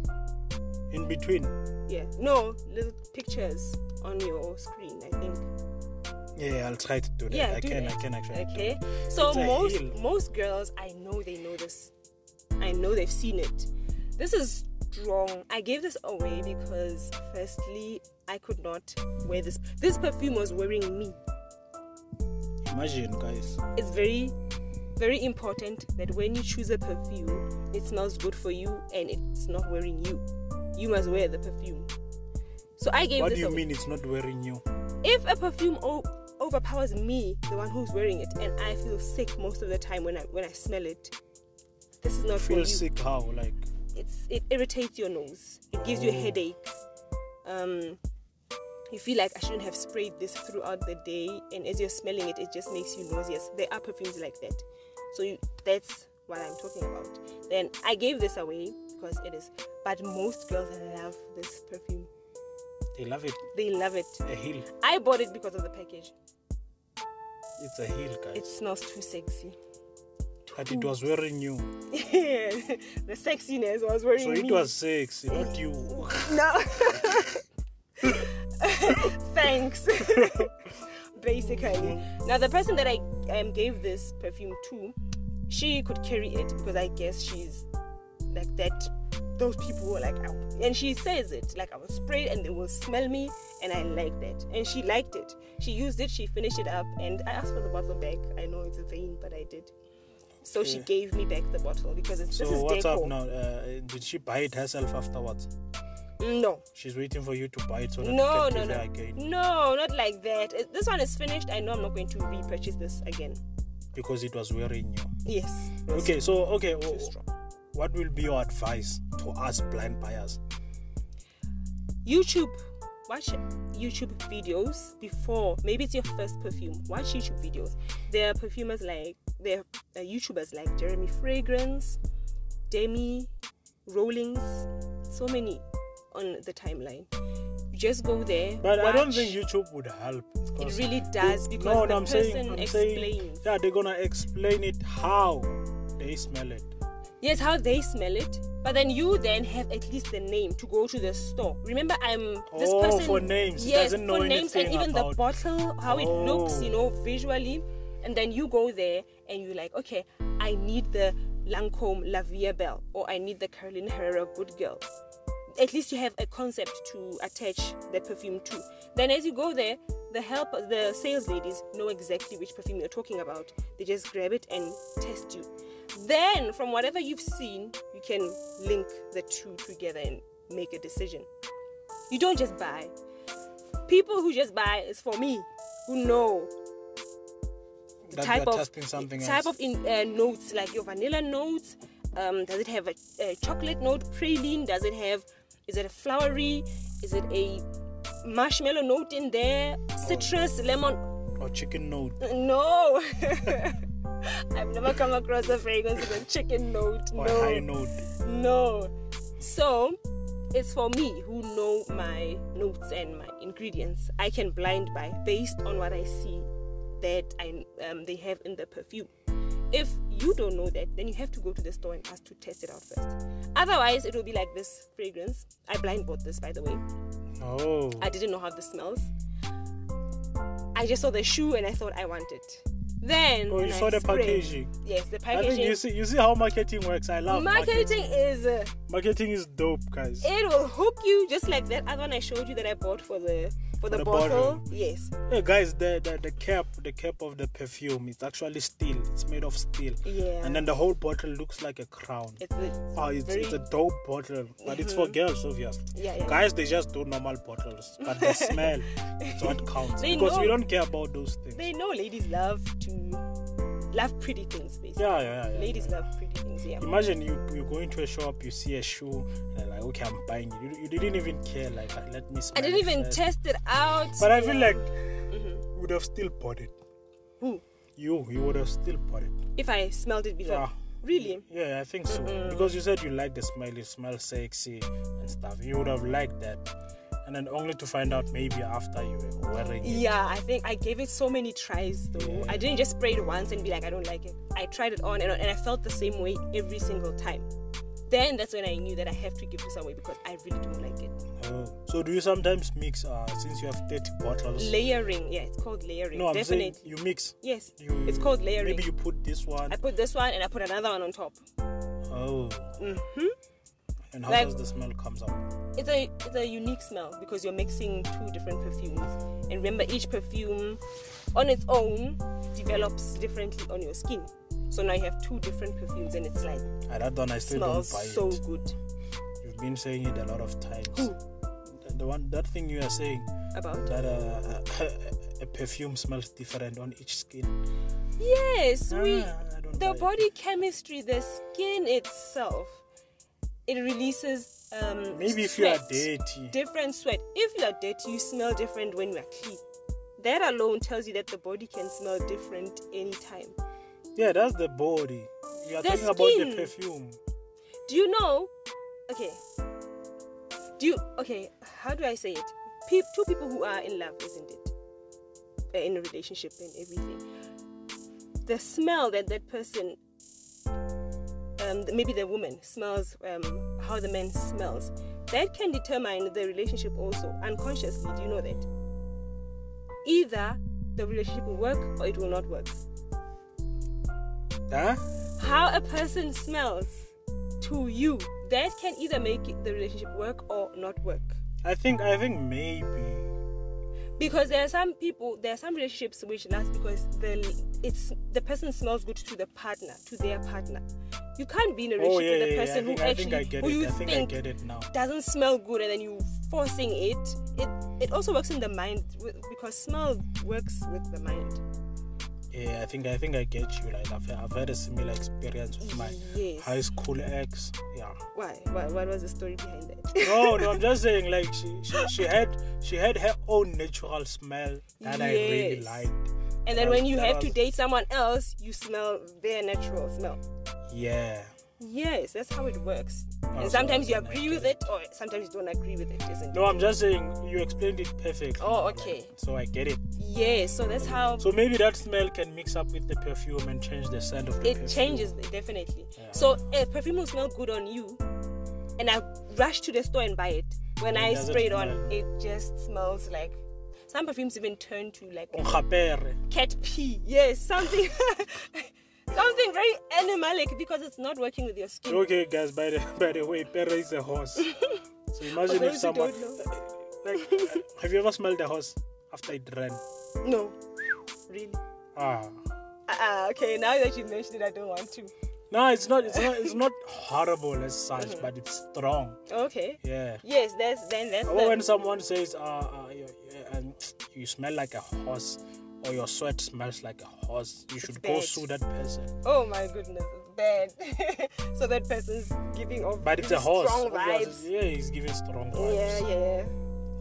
in between. yeah, no, little pictures on your screen, I think. Yeah, I'll try to do that. Yeah, I do can, that. I can actually. do Okay, it. so It's a most heel. most girls, I know they know this. I know they've seen it. This is strong. I gave this away because, firstly, I could not wear this. This perfume was wearing me. Imagine, guys. It's very, very important that when you choose a perfume, it smells good for you and it's not wearing you. You must wear the perfume. So I gave What this do you away. mean it's not wearing you? If a perfume o- overpowers me, the one who's wearing it, and I feel sick most of the time when I when I smell it, this is not for Feel you. sick how? Like It's it irritates your nose. It gives you a Oh. headache. Um, you feel like I shouldn't have sprayed this throughout the day, and as you're smelling it, it just makes you nauseous. There are perfumes like that. So you, that's what I'm talking about. Then I gave this away because it is. But most girls love this perfume. they love it. They love it. A heel. I bought it because of the package. It's a heel, guys. It smells too sexy. But it was wearing you. The sexiness was wearing So me. it was sexy, not you. No. Thanks. Basically. Now the person that I um, gave this perfume to, she could carry it because I guess she's like that. Those people were like, "Ow." And she says it like I will spray it and they will smell me, and I like that. And she liked it. She used it. She finished it up, and I asked for the bottle back. I know it's a vain, but I did. So she Okay. gave me back the bottle because it's, So this is what's deco. up now? Uh, did she buy it herself afterwards? No. She's waiting for you to buy it so that No, you no, can give no. her again. No, not like that. It- This one is finished. I know I'm not going to repurchase this again. Because it was wearing you. Yes. Okay, so okay, Too w- strong. what will be your advice to us blind buyers? YouTube. Watch YouTube videos before. Maybe it's your first perfume. Watch YouTube videos. There are perfumers like, there are YouTubers like Jeremy Fragrance, Demi, Rollings, so many on the timeline. You just go there. But I don't watch. think YouTube would help. It 'cause really does because no, the no, I'm person saying, I'm explains. saying, yeah, they're gonna explain it how they smell it. Yes, how they smell it. But then you then have at least the name to go to the store. Remember, I'm this Oh, person. for names. He Yes, doesn't know for names and anything even the about- bottle, how it looks, Oh. you know, visually. And then you go there and you're like, okay, I need the Lancome La Vie Belle, or I need the Carolina Herrera Good Girl. At least you have a concept to attach that perfume to. Then as you go there, the help, the sales ladies know exactly which perfume you're talking about. They just grab it and test you. Then, from whatever you've seen, you can link the two together and make a decision. You don't just buy. People who just buy is for me, who know the That type you're of testing something type else. of in, uh, notes, like your vanilla notes. Um, does it have a, a chocolate note, praline? Does it have? Is it a flowery? Is it a marshmallow note in there, citrus, lemon. Or chicken note. No. I've never come across a fragrance with a chicken note. Or no. a high note. No. So, it's for me who know my notes and my ingredients. I can blind buy based on what I see that I um, they have in the perfume. If you don't know that, then you have to go to the store and ask to test it out first. Otherwise, it will be like this fragrance. I blind bought this, by the way. Oh. I didn't know how this smells. I just saw the shoe and I thought I want it. Then Oh, you saw I the sprayed. packaging. Yes, the I packaging. think you see, you see how marketing works. I love marketing, marketing. is uh, Marketing is dope, guys. it will hook you just like that other one I showed you that I bought for the for the, the bottle. bottle. Yes. Yeah, guys, the, the the cap, the cap of the perfume, it's actually steel. It's made of steel. Yeah. And then the whole bottle looks like a crown. It's a, Oh, it's, very, it's a dope bottle, but it's for girls, obviously. yeah, yeah. Guys, they just do normal bottles, but the smell, it's what counts. They Because know- we don't care about those things. They know ladies love to love pretty things, basically. Yeah, yeah, yeah. yeah, Ladies yeah. love pretty things, yeah. Imagine you you go into a shop, you see a shoe, and you're like, okay, I'm buying it. You, you didn't even care, like, let me smell I didn't it even first. test it out. But I feel Yeah. like Mhm. you would have still bought it. Who? You, you would have still bought it. If I smelled it before. Yeah. Really? Yeah, I think so. Mm-mm. Because you said you like the smell, it smells sexy and stuff. You would have liked that. And then only to find out maybe after you were wearing it. Yeah, I think I gave it so many tries though. Yeah. I didn't just spray it once and be like, I don't like it. I tried it on and, on and I felt the same way every single time. Then that's when I knew that I have to give this away because I really don't like it. Oh. So do you sometimes mix, uh, since you have thirty bottles? Layering, yeah, it's called layering. No, I'm Definitely. saying you mix. Yes, You, it's called layering. Maybe you put this one. I put this one and I put another one on top. Oh. Mm-hmm. And how Like- does the smell comes out? It's a it's a unique smell because you're mixing two different perfumes. And remember, each perfume on its own develops differently on your skin. So now you have two different perfumes and it's like I that one I still smells don't buy so it. good. You've been saying it a lot of times. Who? The, the one that thing you are saying About? that uh, a, a perfume smells different on each skin. Yes, we Ah, I don't the buy it. body chemistry, the skin itself, it releases um Maybe if you are sweat, dirty. different sweat. If you are dirty, you smell different when you are clean. That alone tells you that the body can smell different anytime. Yeah, that's the body. You are The talking about skin. the perfume. Do you know? Okay. Do you okay? How do I say it? Pe- two people who are in love, isn't it? Uh, in a relationship and everything. The smell that that person, um, maybe the woman smells, um, how the man smells, that can determine the relationship also unconsciously. Do you know that? Either the relationship will work or it will not work. Huh? How a person smells to you, that can either make it, the relationship work or not work. I think I think maybe. Because there are some people, there are some relationships which last because the it's the person smells good to the partner, to their partner. You can't be in a Oh relationship yeah, with yeah, a yeah. I person think who I actually think I get who it. you I think, think I get it now. doesn't smell good and then you forcing it. It it also works in the mind wi- because smell works with the mind. Yeah, I think I think I get you. Like I've I've had a similar experience with my Yes. high school ex. Yeah. Why? Why? What was the story behind that? No, no, I'm just saying like she, she she had she had her own natural smell that I really Yes. liked. And then That- when you that have to was- date someone else, you smell their natural smell. Yeah. Yes, that's how it works. Oh, And so sometimes you then I agree get with it, or sometimes you don't agree with it, isn't No, it? I'm just saying you explained it perfectly. Oh, Like, okay. so I get it. Yes, so that's how So maybe that smell can mix up with the perfume and change the scent of the it perfume. changes, definitely. Yeah. So a perfume will smell good on you, and I rush to the store and buy it. When It I doesn't spray it on, smell. it just smells like some perfumes even turn to like Ongapere. cat pee. Yes, something something very animalic because it's not working with your skin. Okay, guys. By the by the way, Pere is a horse. So imagine For if those who someone don't know. like, uh, have you ever smelled a horse after it ran? No, really. Ah. Uh, okay, now that you mentioned it, I don't want to. No, it's not. It's not. It's not horrible as such, Mm-hmm. but it's strong. Okay. Yeah. Yes, that's then that's Or the, when someone says, uh, uh you, uh, um, you smell like a horse, or your sweat smells like a horse, you should go bad. sue that person. oh my goodness, it's bad. So that person's giving off But it's a really horse. strong Obviously, vibes. Yeah, he's giving strong vibes. Yeah, yeah.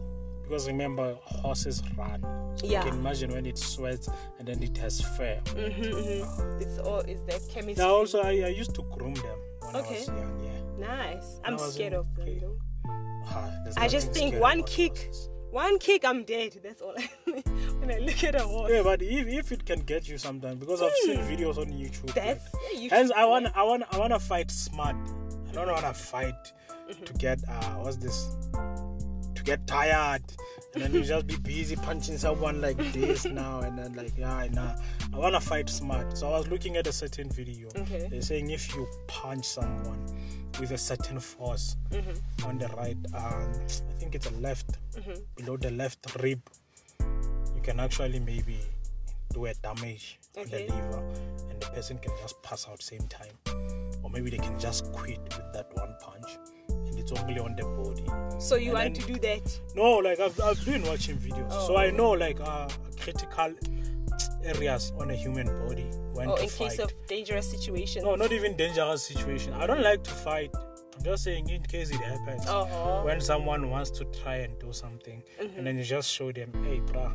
because remember, horses run. So Yeah. You can imagine when it sweats and then it has fur. Mm-hmm, mm-hmm. It's all is that chemistry. Now also, I, I used to groom them when Okay. I was young. Yeah. Nice. When I'm I was scared in- of them okay. though. Ah, there's I just nothing think scary one about kick, horses. one kick, I'm dead. That's all. I when I look at a horse. Yeah, but if, if it can get you sometimes, because I've seen videos on YouTube. That's like, yeah, you hence, should- I want, I want, I want to fight smart. I don't want to fight Mm-hmm. to get uh, what's this? To get tired, and then you just be busy punching someone like this now, and then like yeah, nah. I want to fight smart. So I was looking at a certain video. Okay. They're saying if you punch someone with a certain force Mm-hmm. on the right, um, I think it's a left, Mm-hmm. below the left rib, you can actually maybe do a damage Okay. on the liver, and the person can just pass out same time, or maybe they can just quit with that one punch, and it's only on the body. So you And want then- to do that? No, like I've, I've been watching videos, Oh. so I know like uh, critical areas on a human body when Or to in fight. case of dangerous situations? No, not even dangerous situation. I don't like to fight. I'm just saying in case it happens. Uh-huh. When someone wants to try and do something, Mm-hmm. and then you just show them, hey, bruh,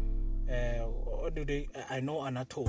uh, what do they? I I know anatomy.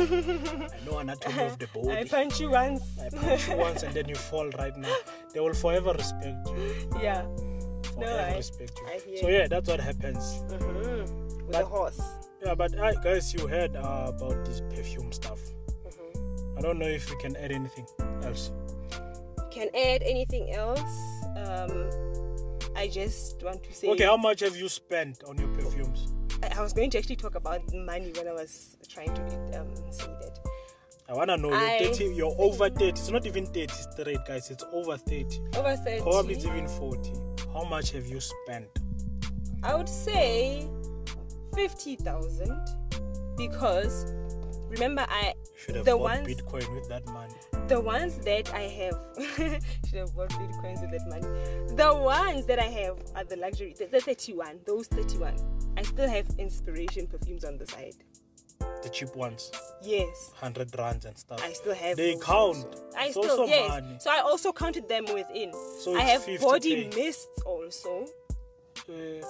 I know anatomy of the body. I punch you once. I punch you once, and then you fall right now. They will forever respect you. Yeah. Forever I- respect you. I hear So you. yeah, that's what happens. Mm-hmm. With But- a horse. Yeah, but uh, guys, you heard uh, about this perfume stuff. Mm-hmm. I don't know if we can add anything else. Can add anything else? Um, I just want to say. Okay, how much have you spent on your perfumes? I, I was going to actually talk about money when I was trying to um, say that. I wanna know. You're I- thirty. You're over thirty. It's not even thirty straight, guys. It's over thirty. Over thirty. Probably it's even forty. How much have you spent? I would say fifty thousand because remember I Should have the bought ones Bitcoin with that money. the ones that I have should have bought bitcoins with that money. The ones that I have are the luxury the, the thirty-one, those thirty-one. I still have inspiration perfumes on the side. The cheap ones, Yes. hundred rands and stuff. I still have They those count. also. I It's still also yes. money. So I also counted them within. So I it's have fifty body K. mists also Uh,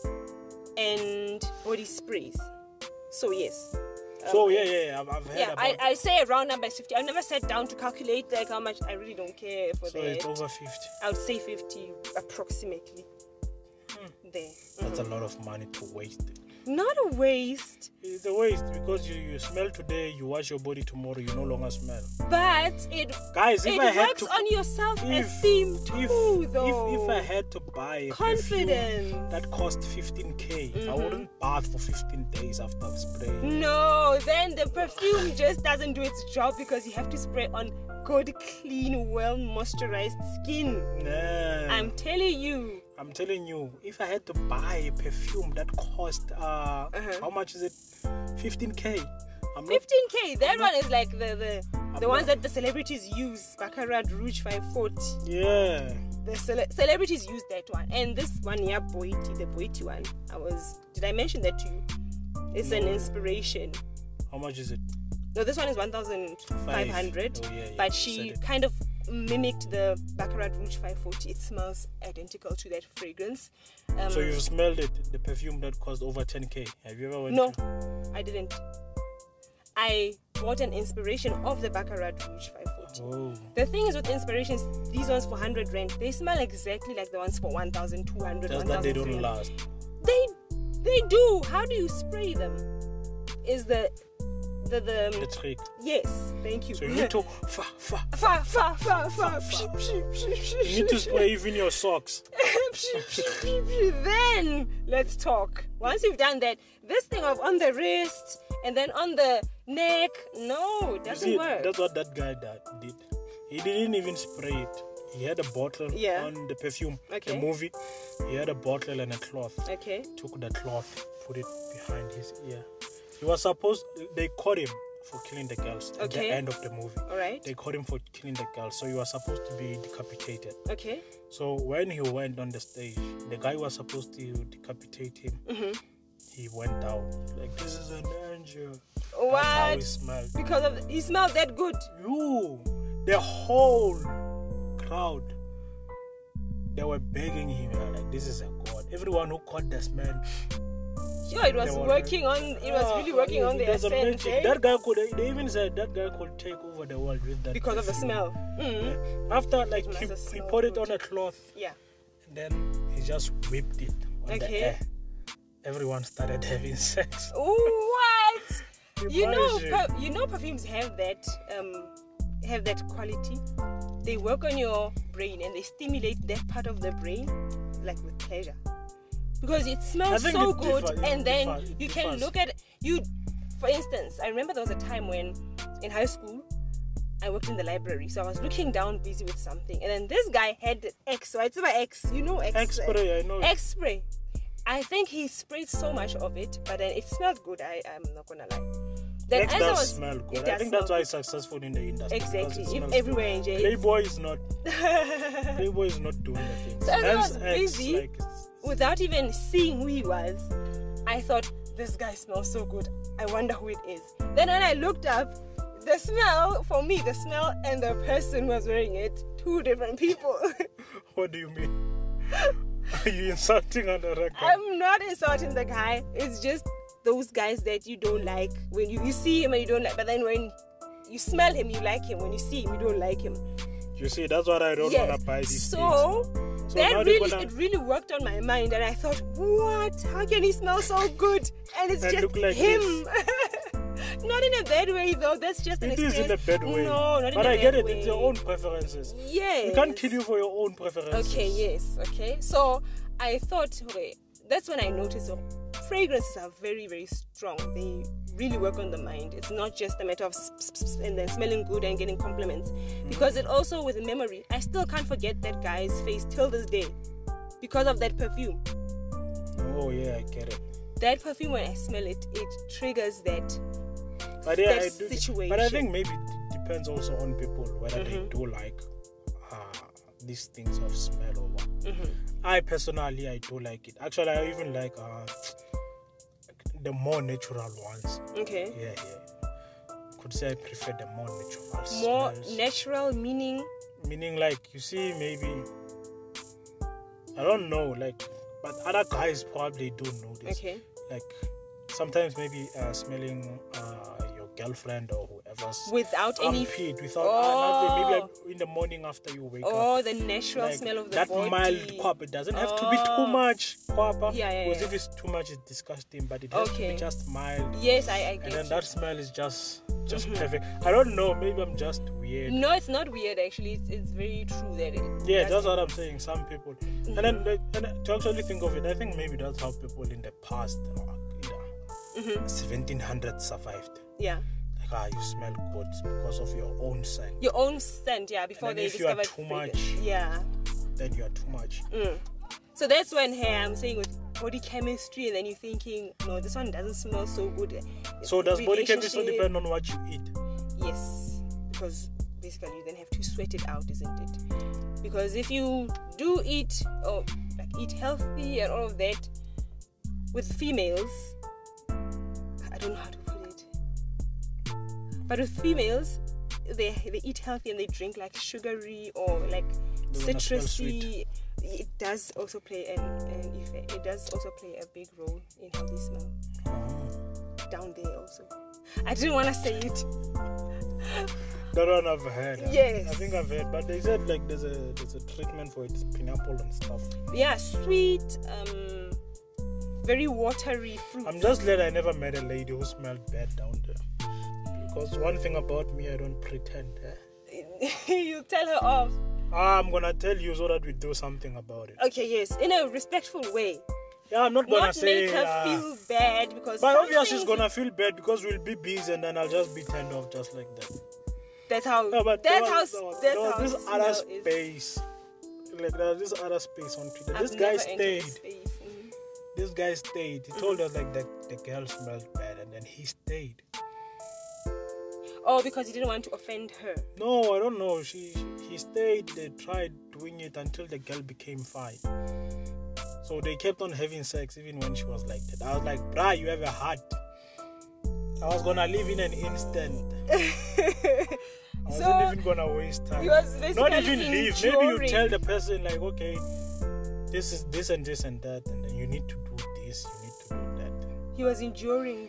and body sprays. So yes. so Um, yeah, yeah, yeah. I've, I've heard Yeah, about. I, I say around number fifty. I never sat down to calculate like how much. I really don't care for so that. it's over fifty. I would say fifty approximately. There. That's a lot of money to waste. Not a waste, It's a waste because you, you smell today, you wash your body tomorrow, you no longer smell. but it Guys, if it I had works to, on your self-esteem if, too, though. if if I had to buy a Confidence. perfume that cost fifteen K, I Mhm. wouldn't bath for fifteen days after spraying. No, then the perfume just doesn't do its job because you have to spray on good, clean, well moisturized skin. Nah. I'm telling you. I'm telling you, if I had to buy a perfume that cost uh Uh-huh. how much is it? fifteen K. I'm not fifteen K. That one is like the the, the I'm ones not- that the celebrities use. Baccarat Rouge five forty. yeah. The cele- celebrities use that one. And this one here, Boiti, the Boiti one. I was. Did I mention that to you? It's an inspiration. How much is it? No, this one is one thousand five hundred. Oh, yeah, yeah, But you she said it. kind of mimicked the Baccarat Rouge five forty. It smells identical to that fragrance. Um, So you've smelled it, the perfume that cost over ten K. Have you ever went No, to? I didn't. I bought an inspiration of the Baccarat Rouge five forty. Oh. The thing is with inspirations, these ones for one hundred rand, they smell exactly like the ones for one thousand two hundred. Just that they don't last. They, they do. How do you spray them? Is the, the, the, The trick. yes, thank you. So you need to fa fa. Fa, fa, fa, fa, fa. psh, psh, psh, psh, You need to spray even your socks. psh, psh, psh, psh. Then let's talk. Once you've done that, this thing of on the wrist and then on the neck, no, it You doesn't see, work. that's what that guy that did. He didn't even spray it. He had a bottle Yeah. on the perfume, Okay. the movie. He had a bottle and a cloth. Okay. Took the cloth, put it behind his ear. He was supposed. They caught him for killing the girls at Okay. the end of the movie. All right. They caught him for killing the girls, so he was supposed to be decapitated. Okay. So when he went on the stage, the guy was supposed to decapitate him. Mm-hmm. He went down like, "This is an angel." That's how What? he smelled. Because of he smelled that good. You, the whole crowd, they were begging him, like, "This is a god." everyone who caught the smell. Sure, it was They were working on. It was Ah, really working it- on it their was amazing. sense, eh? That guy could. They even said that guy could take over the world with that. Because of the perfume. smell. Mm. Yeah. After, like, must he, have he smelled put it good. on a cloth, Yeah. and then he just whipped it on the Okay. air. Everyone started having sex. What? You know, Imagine. per- you know, perfumes have that um, have that quality. They work on your brain and they stimulate that part of the brain, like with pleasure, because it smells think so it good. differ- it and then differ- it you can differs. look at you. For instance, I remember there was a time when in high school I worked in the library, so I was looking down, busy with something, and then this guy had X. So it's my X. You know X. X spray, I know. it. X spray. I think he sprayed so much of it, but then it smelled good. I am not gonna lie. Then X as I does was, smell it good. I does think that's smell why it's successful in the industry. because exactly it if smells everywhere in good. jail. Playboy is not. Playboy is not doing the thing. So as I Hence was X, busy, like, it's- Without even seeing who he was, I thought this guy smells so good. I wonder who it is. Then when I looked up, the smell for me, the smell and the person who was wearing it, two different people. What do you mean? Are you insulting another guy? I'm not insulting the guy. It's just those guys that you don't like. When you, you see him and you don't like, but then when you smell him, you like him. When you see him, you don't like him. You see, that's what I don't Yes. want to buy these So, things. So now that they're really, gonna- it really worked on my mind, and I thought, what? How can he smell so good? And it's And just look like him. Not in a bad way, though. That's just an It is in a experience. bad way. No, not in but a I bad get it. way. It's your own preferences. Yes. We can't kill you for your own preferences. Okay, yes, okay. So I thought, okay, that's when I noticed oh, fragrances are very, very strong. They really work on the mind. It's not just a matter of sp- sp- sp- and then smelling good and getting compliments. Because it also, with memory, I still can't forget that guy's face till this day because of that perfume. Oh, yeah, I get it. That perfume, when I smell it, it triggers that. But yeah, that I do. situation. But I think maybe it depends also on people whether Mhm. they do like uh, these things of smell or what. Mhm. I personally, I do like it. Actually, I even like uh, the more natural ones. Okay. Yeah, yeah. Could say I prefer the more natural More smells. natural, meaning. Meaning, like, you see, maybe I don't know, like, but other guys probably do know this. Okay. Like, sometimes maybe uh, smelling uh, your girlfriend or whoever's Without any. armpit without uh, nothing. Maybe Oh. like in the morning after you wake up. Oh, the natural Like, smell of the that body. mild kwapa. It doesn't have to be too Oh. much kwapa. Yeah, yeah, Because yeah. if it's too much, it's disgusting. But it has to Okay. be just mild. Yes, I, I get And then you. that smell is just just Mhm. perfect. I don't know. Maybe I'm just weird. No, it's not weird actually. It's, it's very true that it. Yeah, does- that's what I'm saying. Some people, and then like, and to actually think of it, I think maybe that's how people in the past, uh, in the Mhm. seventeen hundreds, survived. Yeah. Like, ah, you smell good because of your own scent. Your own scent, yeah. Before And they then if you are discovered too fragrance. much- Yeah. Then you are too much. Mm. So that's when hey, I'm saying with body chemistry, and then you're thinking, no, this one doesn't smell so good. So does body chemistry Relationship- depend on what you eat? Yes, because basically you then have to sweat it out, isn't it? Because if you do eat or like eat healthy and all of that, with females, I don't know how to put it, but with females, they they eat healthy and they drink like sugary or like They wanna smell citrusy. It does also play an, an effect. It does also play a big role in how they smell Oh. down there also. I didn't want to say it. That one I've heard. I- Yes. I think I've heard, but they said like there's a there's a treatment for it, it's pineapple and stuff. Yeah, sweet, um, very watery fruit. I'm just glad I never met a lady who smelled bad down there. Because one thing about me, I don't pretend. Eh? You tell her off. I'm gonna tell you so that we do something about it. Okay, yes, in a respectful way. Yeah, I'm not gonna Not say. make her uh, feel bad because. but some obviously, she's things- gonna feel bad because we'll be busy and then I'll just be turned off just like that. That's how. No, but that's there how. was, there was- That's there was how. this smell other is. space. Like there was this other space on Twitter. I've this guy never entered stayed. space. Mhm. This guy stayed. He told us like that the girl smelled bad and then he stayed. Oh, because he didn't want to offend her. No, I don't know. She, she he stayed. They tried doing it until the girl became fine. So they kept on having sex even when she was like that. I was like, bruh, you have a heart. I was gonna leave in an instant. I wasn't So, even gonna waste time. he was basically Not even leave. Maybe you enduring. tell the person like, okay, this is this and this and that, and then you need to do this, you need to do that. He was enduring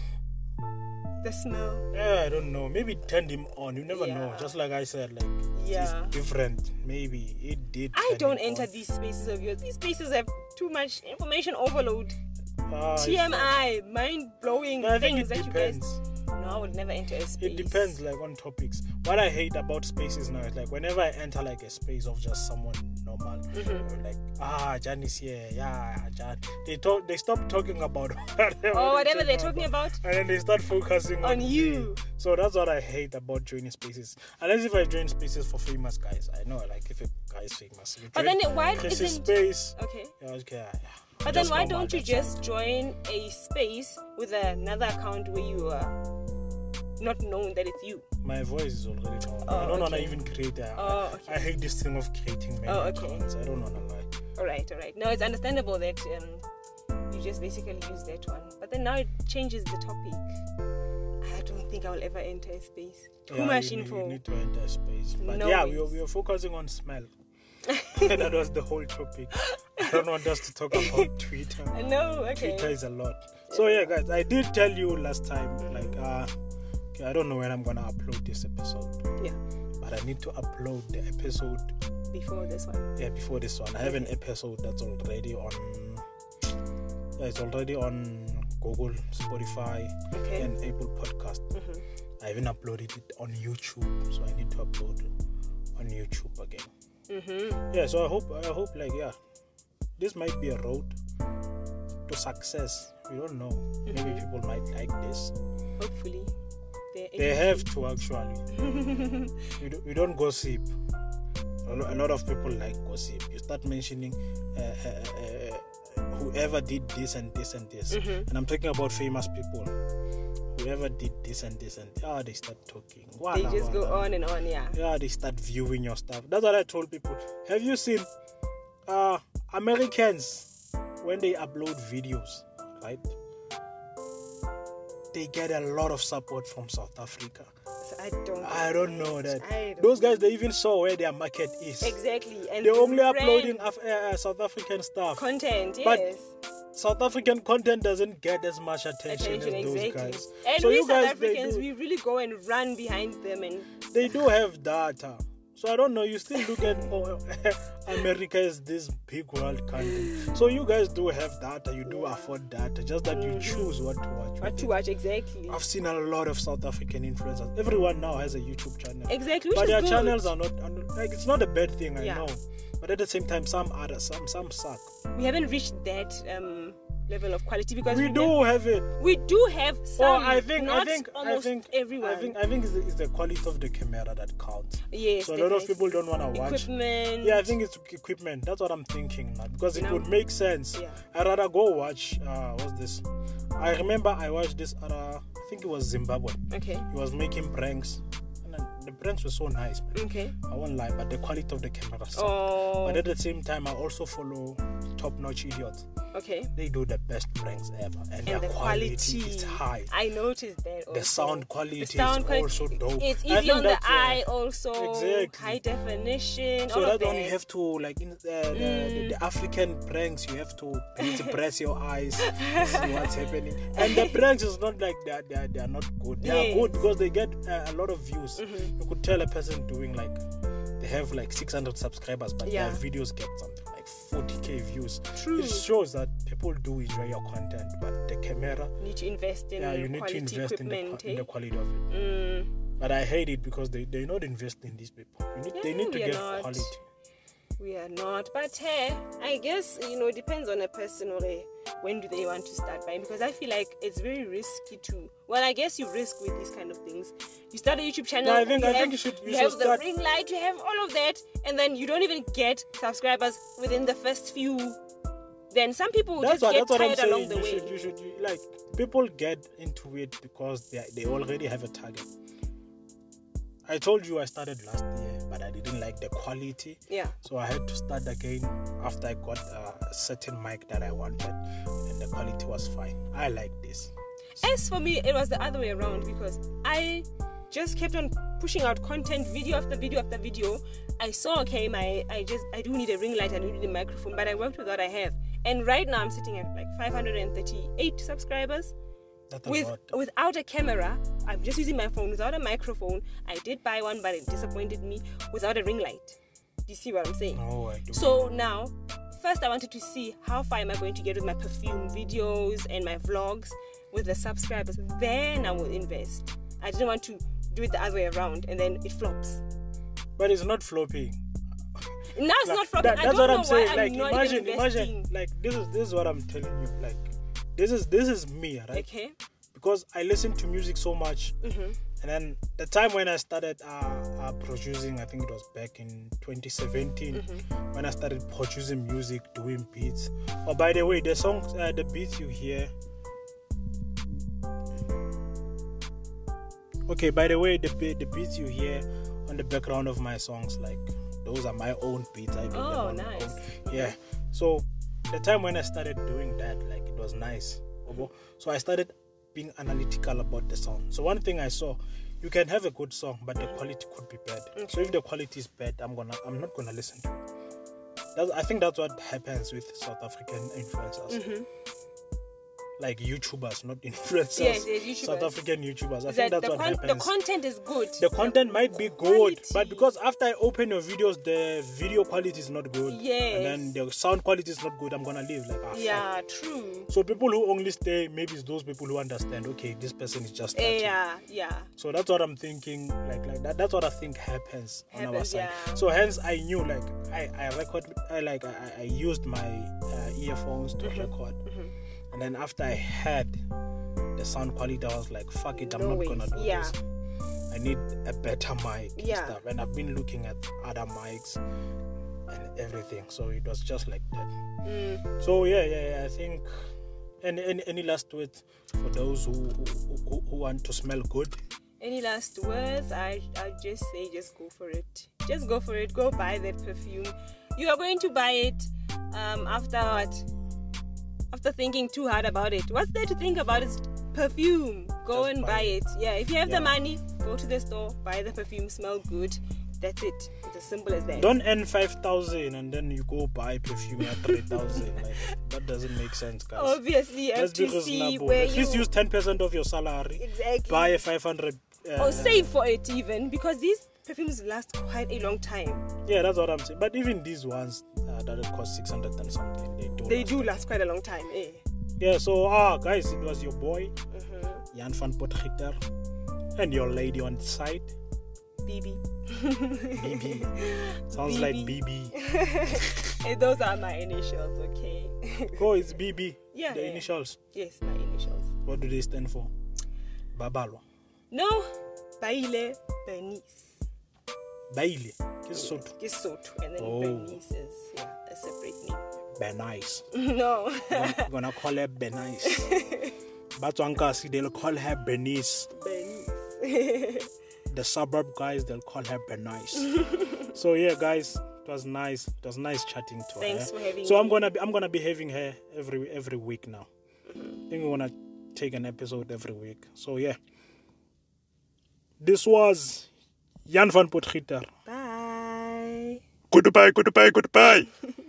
the smell. Yeah, I don't know. Maybe it turned him on. You never Yeah. know. Just like I said, like Yeah. it's different. Maybe it did. I turn don't him enter on. these spaces of yours. These spaces have too much information overload. Ah, T M I, mind blowing I think things it that depends. you guys. No, I would never enter a space. It depends, like on topics. What I hate about spaces now is like whenever I enter like a space of just someone normal, Mhm. like ah, Jan is here, yeah, Jan. They talk, they stop talking about whatever, Or whatever they're they're talking about. and then they start focusing on, On you. me. So that's what I hate about joining spaces. Unless if I join spaces for famous guys, I know, like if a guy is famous. You But join then why Chris's isn't space? okay? Yeah, okay, yeah. But then Just why normal, don't you that's just join a space with another account where you are not known that it's you? My voice is already known. Oh, I don't wanna okay. even create a. Oh, okay. I hate this thing of creating many Oh, okay. accounts. I don't wanna lie. All right, all right. No, it's understandable that um, you just basically use that one. But then now it changes the topic. I don't think I will ever enter a space. Too Yeah, much you, info. You need to enter space. But No yeah, we were, ways. we were focusing on smell. That was the whole topic. I don't want us to talk about Twitter. No, okay. Twitter is a lot. So yeah, guys, I did tell you last time, like, uh, okay, I don't know when I'm gonna upload this episode, Yeah, but I need to upload the episode, before this one. yeah, before this one. I have an episode that's already on, yeah, it's already on Google, Spotify, Okay. and Apple Podcast. Mhm. I even uploaded it on YouTube, so I need to upload on YouTube again. Mhm. Yeah, so I hope, I hope, like, yeah, this might be a road to success. We don't know. Maybe Mhm. people might like this. Hopefully, they're They have to actually. We, do, we don't gossip. A lo- a lot of people like gossip. You start mentioning uh, uh, uh, whoever did this and this and this, Mhm. and I'm talking about famous people. Whoever did this and this and ah, they start talking. They Wala, just go wala. on and on. Yeah. Yeah, they start viewing your stuff. That's what I told people. Have you seen uh, Americans when they upload videos, right? They get a lot of support from South Africa. So I don't. I don't know that. I don't Those guys, they even saw where their market is. Exactly. And They're only brand uploading Af- uh, South African stuff. content. But Yes. South African content doesn't get as much attention, Attention, as those exactly. guys. And So we you South guys, they Africans, do- we really go and run behind them and They do have data. So I don't know. You still look at oh, America as this big world country. So you guys do have data. You do afford data. Just that you Mhm. choose what to watch. what with to it. watch exactly. I've seen a lot of South African influencers. Everyone now has a YouTube channel. Exactly, which But is their good. channels are not, are not like it's not a bad thing. I Yeah. know. But at the same time, some other some some suck. We haven't reached that um, level of quality because We we do have it. nev- we do have some. Well, I think not I think I almost think everyone. I think I think it's the, it's the quality of the camera that counts. yes, So a lot of definitely. people don't want to watch. Equipment. Yeah, I think it's equipment. That's what I'm thinking now because it You know? would make sense. Yeah. I'd rather go watch. Uh, what's this? I remember I watched this other. I think it was Zimbabwe. Okay. He was making pranks, and then the pranks were so nice. Man. Okay. I won't lie, but the quality of the camera. sucked. Oh. But at the same time, I also follow Top Notch Idiots. Okay. They do the best pranks ever, and, And their the quality, quality is high. I noticed that. Also. The sound quality The sound is quality, also dope. It's I easy think on the that's, uh, eye, also exactly. high definition. So all that of that. one you have to like in the, the, Mm. the, the African pranks you have to, you need to press your eyes, see what's happening. And the pranks is not like they are, they are, they are not good. They Yes. are good because they get uh, a lot of views. Mhm. You could tell a person doing like they have like six hundred subscribers, but Yeah. their videos get something like forty k views. True. It shows that people do enjoy your content, but the camera, You need to invest in yeah, you need to quality invest in the, equipment. qua- in the eh? quality of it. Mm. But I hate it because they they not invest in these people. You need, they Yeah, need to we are get not. quality. We are not, but hey, I guess you know it depends on a person or a, when do they want to start buying, because I feel like it's very risky to. Well, I guess you risk with these kind of things. You start a YouTube channel. No, I think- you I have, think you should- you you should have start- the ring light. You have all of that, and then you don't even get subscribers within the first few. Then some people will That's just what, get that's what I'm tired saying. along the You way. should, you should, you, like, people get into it because they they already have a target. I told you I started last year, but I didn't like the quality, Yeah. so I had to start again after I got a certain mic that I wanted, and the quality was fine. I like this. As for me, it was the other way around because I just kept on pushing out content, video after video after video. I saw, okay, my I just I do need a ring light, I do need a microphone, but I worked with what I have. And right now I'm sitting at like five hundred thirty-eight subscribers. That's a With lot. without a camera. I'm just using my phone without a microphone. I did buy one, but it disappointed me. Without a ring light. Do you see what I'm saying? No, I do. So now, first I wanted to see how far am I going to get with my perfume videos and my vlogs with the subscribers. Then I will invest. I didn't want to do it the other way around and then it flops. But it's not flopping. Now it's Like, not flopping. that- I that's don't what know I'm saying. why Like, I'm not imagine, even investing. imagine, like this is this is what I'm telling you. Like, this is this is me, right? Okay. Because I listen to music so much, Mm-hmm. and then the time when I started uh, uh, producing, I think it was back in twenty seventeen Mm-hmm. when I started producing music, doing beats. Oh, by the way, the songs, uh, the beats you hear. Okay, by the way, the be- the beats you hear on the background of my songs, like those are my own beats. I do them Oh, on my nice. own. Yeah. So the time when I started doing that, like it was nice. So I started being analytical about the song. So one thing I saw, you can have a good song, but the quality could be bad. Okay. So if the quality is bad, I'm gonna I'm not gonna listen to it. That's, I think that's what happens with South African influencers. Mm-hmm. Like YouTubers, not influencers. Yes, yes, YouTubers. South African YouTubers. I Is think that that's the, what con- the happens. content is good. The content might be good, quality. but because after I open your videos, the video quality is not good. Yes. And then the sound quality is not good. I'm gonna leave. Like, ah, fuck. Yeah, true. So people who only stay, maybe it's those people who understand. Okay, this person is just starting. Yeah, yeah. So that's what I'm thinking. Like, like that. That's what I think happens, on our Happens, side. yeah. So hence I knew, like, I I record. I like I, I used my uh, earphones to Mm-hmm. record, and then after I had the sound quality, I was like, fuck it, I'm No not ways. gonna do Yeah. this. I need a better mic and Yeah. stuff. And I've been looking at other mics and everything. So it was just like that. Mm. So yeah, yeah, yeah. I think. Any any, any last words for those who who, who who want to smell good? Any last words? I I just say just go for it. Just go for it. Go buy that perfume. You are going to buy it um after what? After thinking too hard about it. What's there to think about? It's perfume. Go Just and buy buy it. it. Yeah, if you have Yeah. the money, go to the store, buy the perfume, smell good. That's it. It's as simple as that. Don't earn five thousand and then you go buy perfume at three thousand. Like, that doesn't make sense, guys. Obviously, you have Let's be to see reasonable. where At you least use ten percent of your salary. exactly. Buy a five hundred. Uh, or save for it even, because these perfumes last quite a long time. Yeah, that's what I'm saying. But even these ones uh, that cost six hundred and something, they do. They last. do last quite a long time, eh? Yeah. So ah, guys, it was your boy Mm-hmm. Jan van Potgieter and your lady on the side, B B. B B. Sounds B B. like B B. And those are my initials, okay? Oh, it's B B. Yeah, The yeah. initials. Yes, my initials. What do they stand for? Babalo. No, Baile Bernice. Baile. Kisotho. Kisotho. And then Oh. Bernice is yeah, a separate name. Bernice. No. We're gonna call her Bernice. Batwankasi, they'll call her Bernice. Bernice. The suburb guys, they'll call her Bernice. So yeah, guys, it was nice. It was nice chatting to Thanks her. for having So me. I'm gonna be I'm gonna be having her every every week now. I think we're gonna take an episode every week. So yeah. This was Jan van Potgieter. Bye. Goodbye, goodbye, goodbye.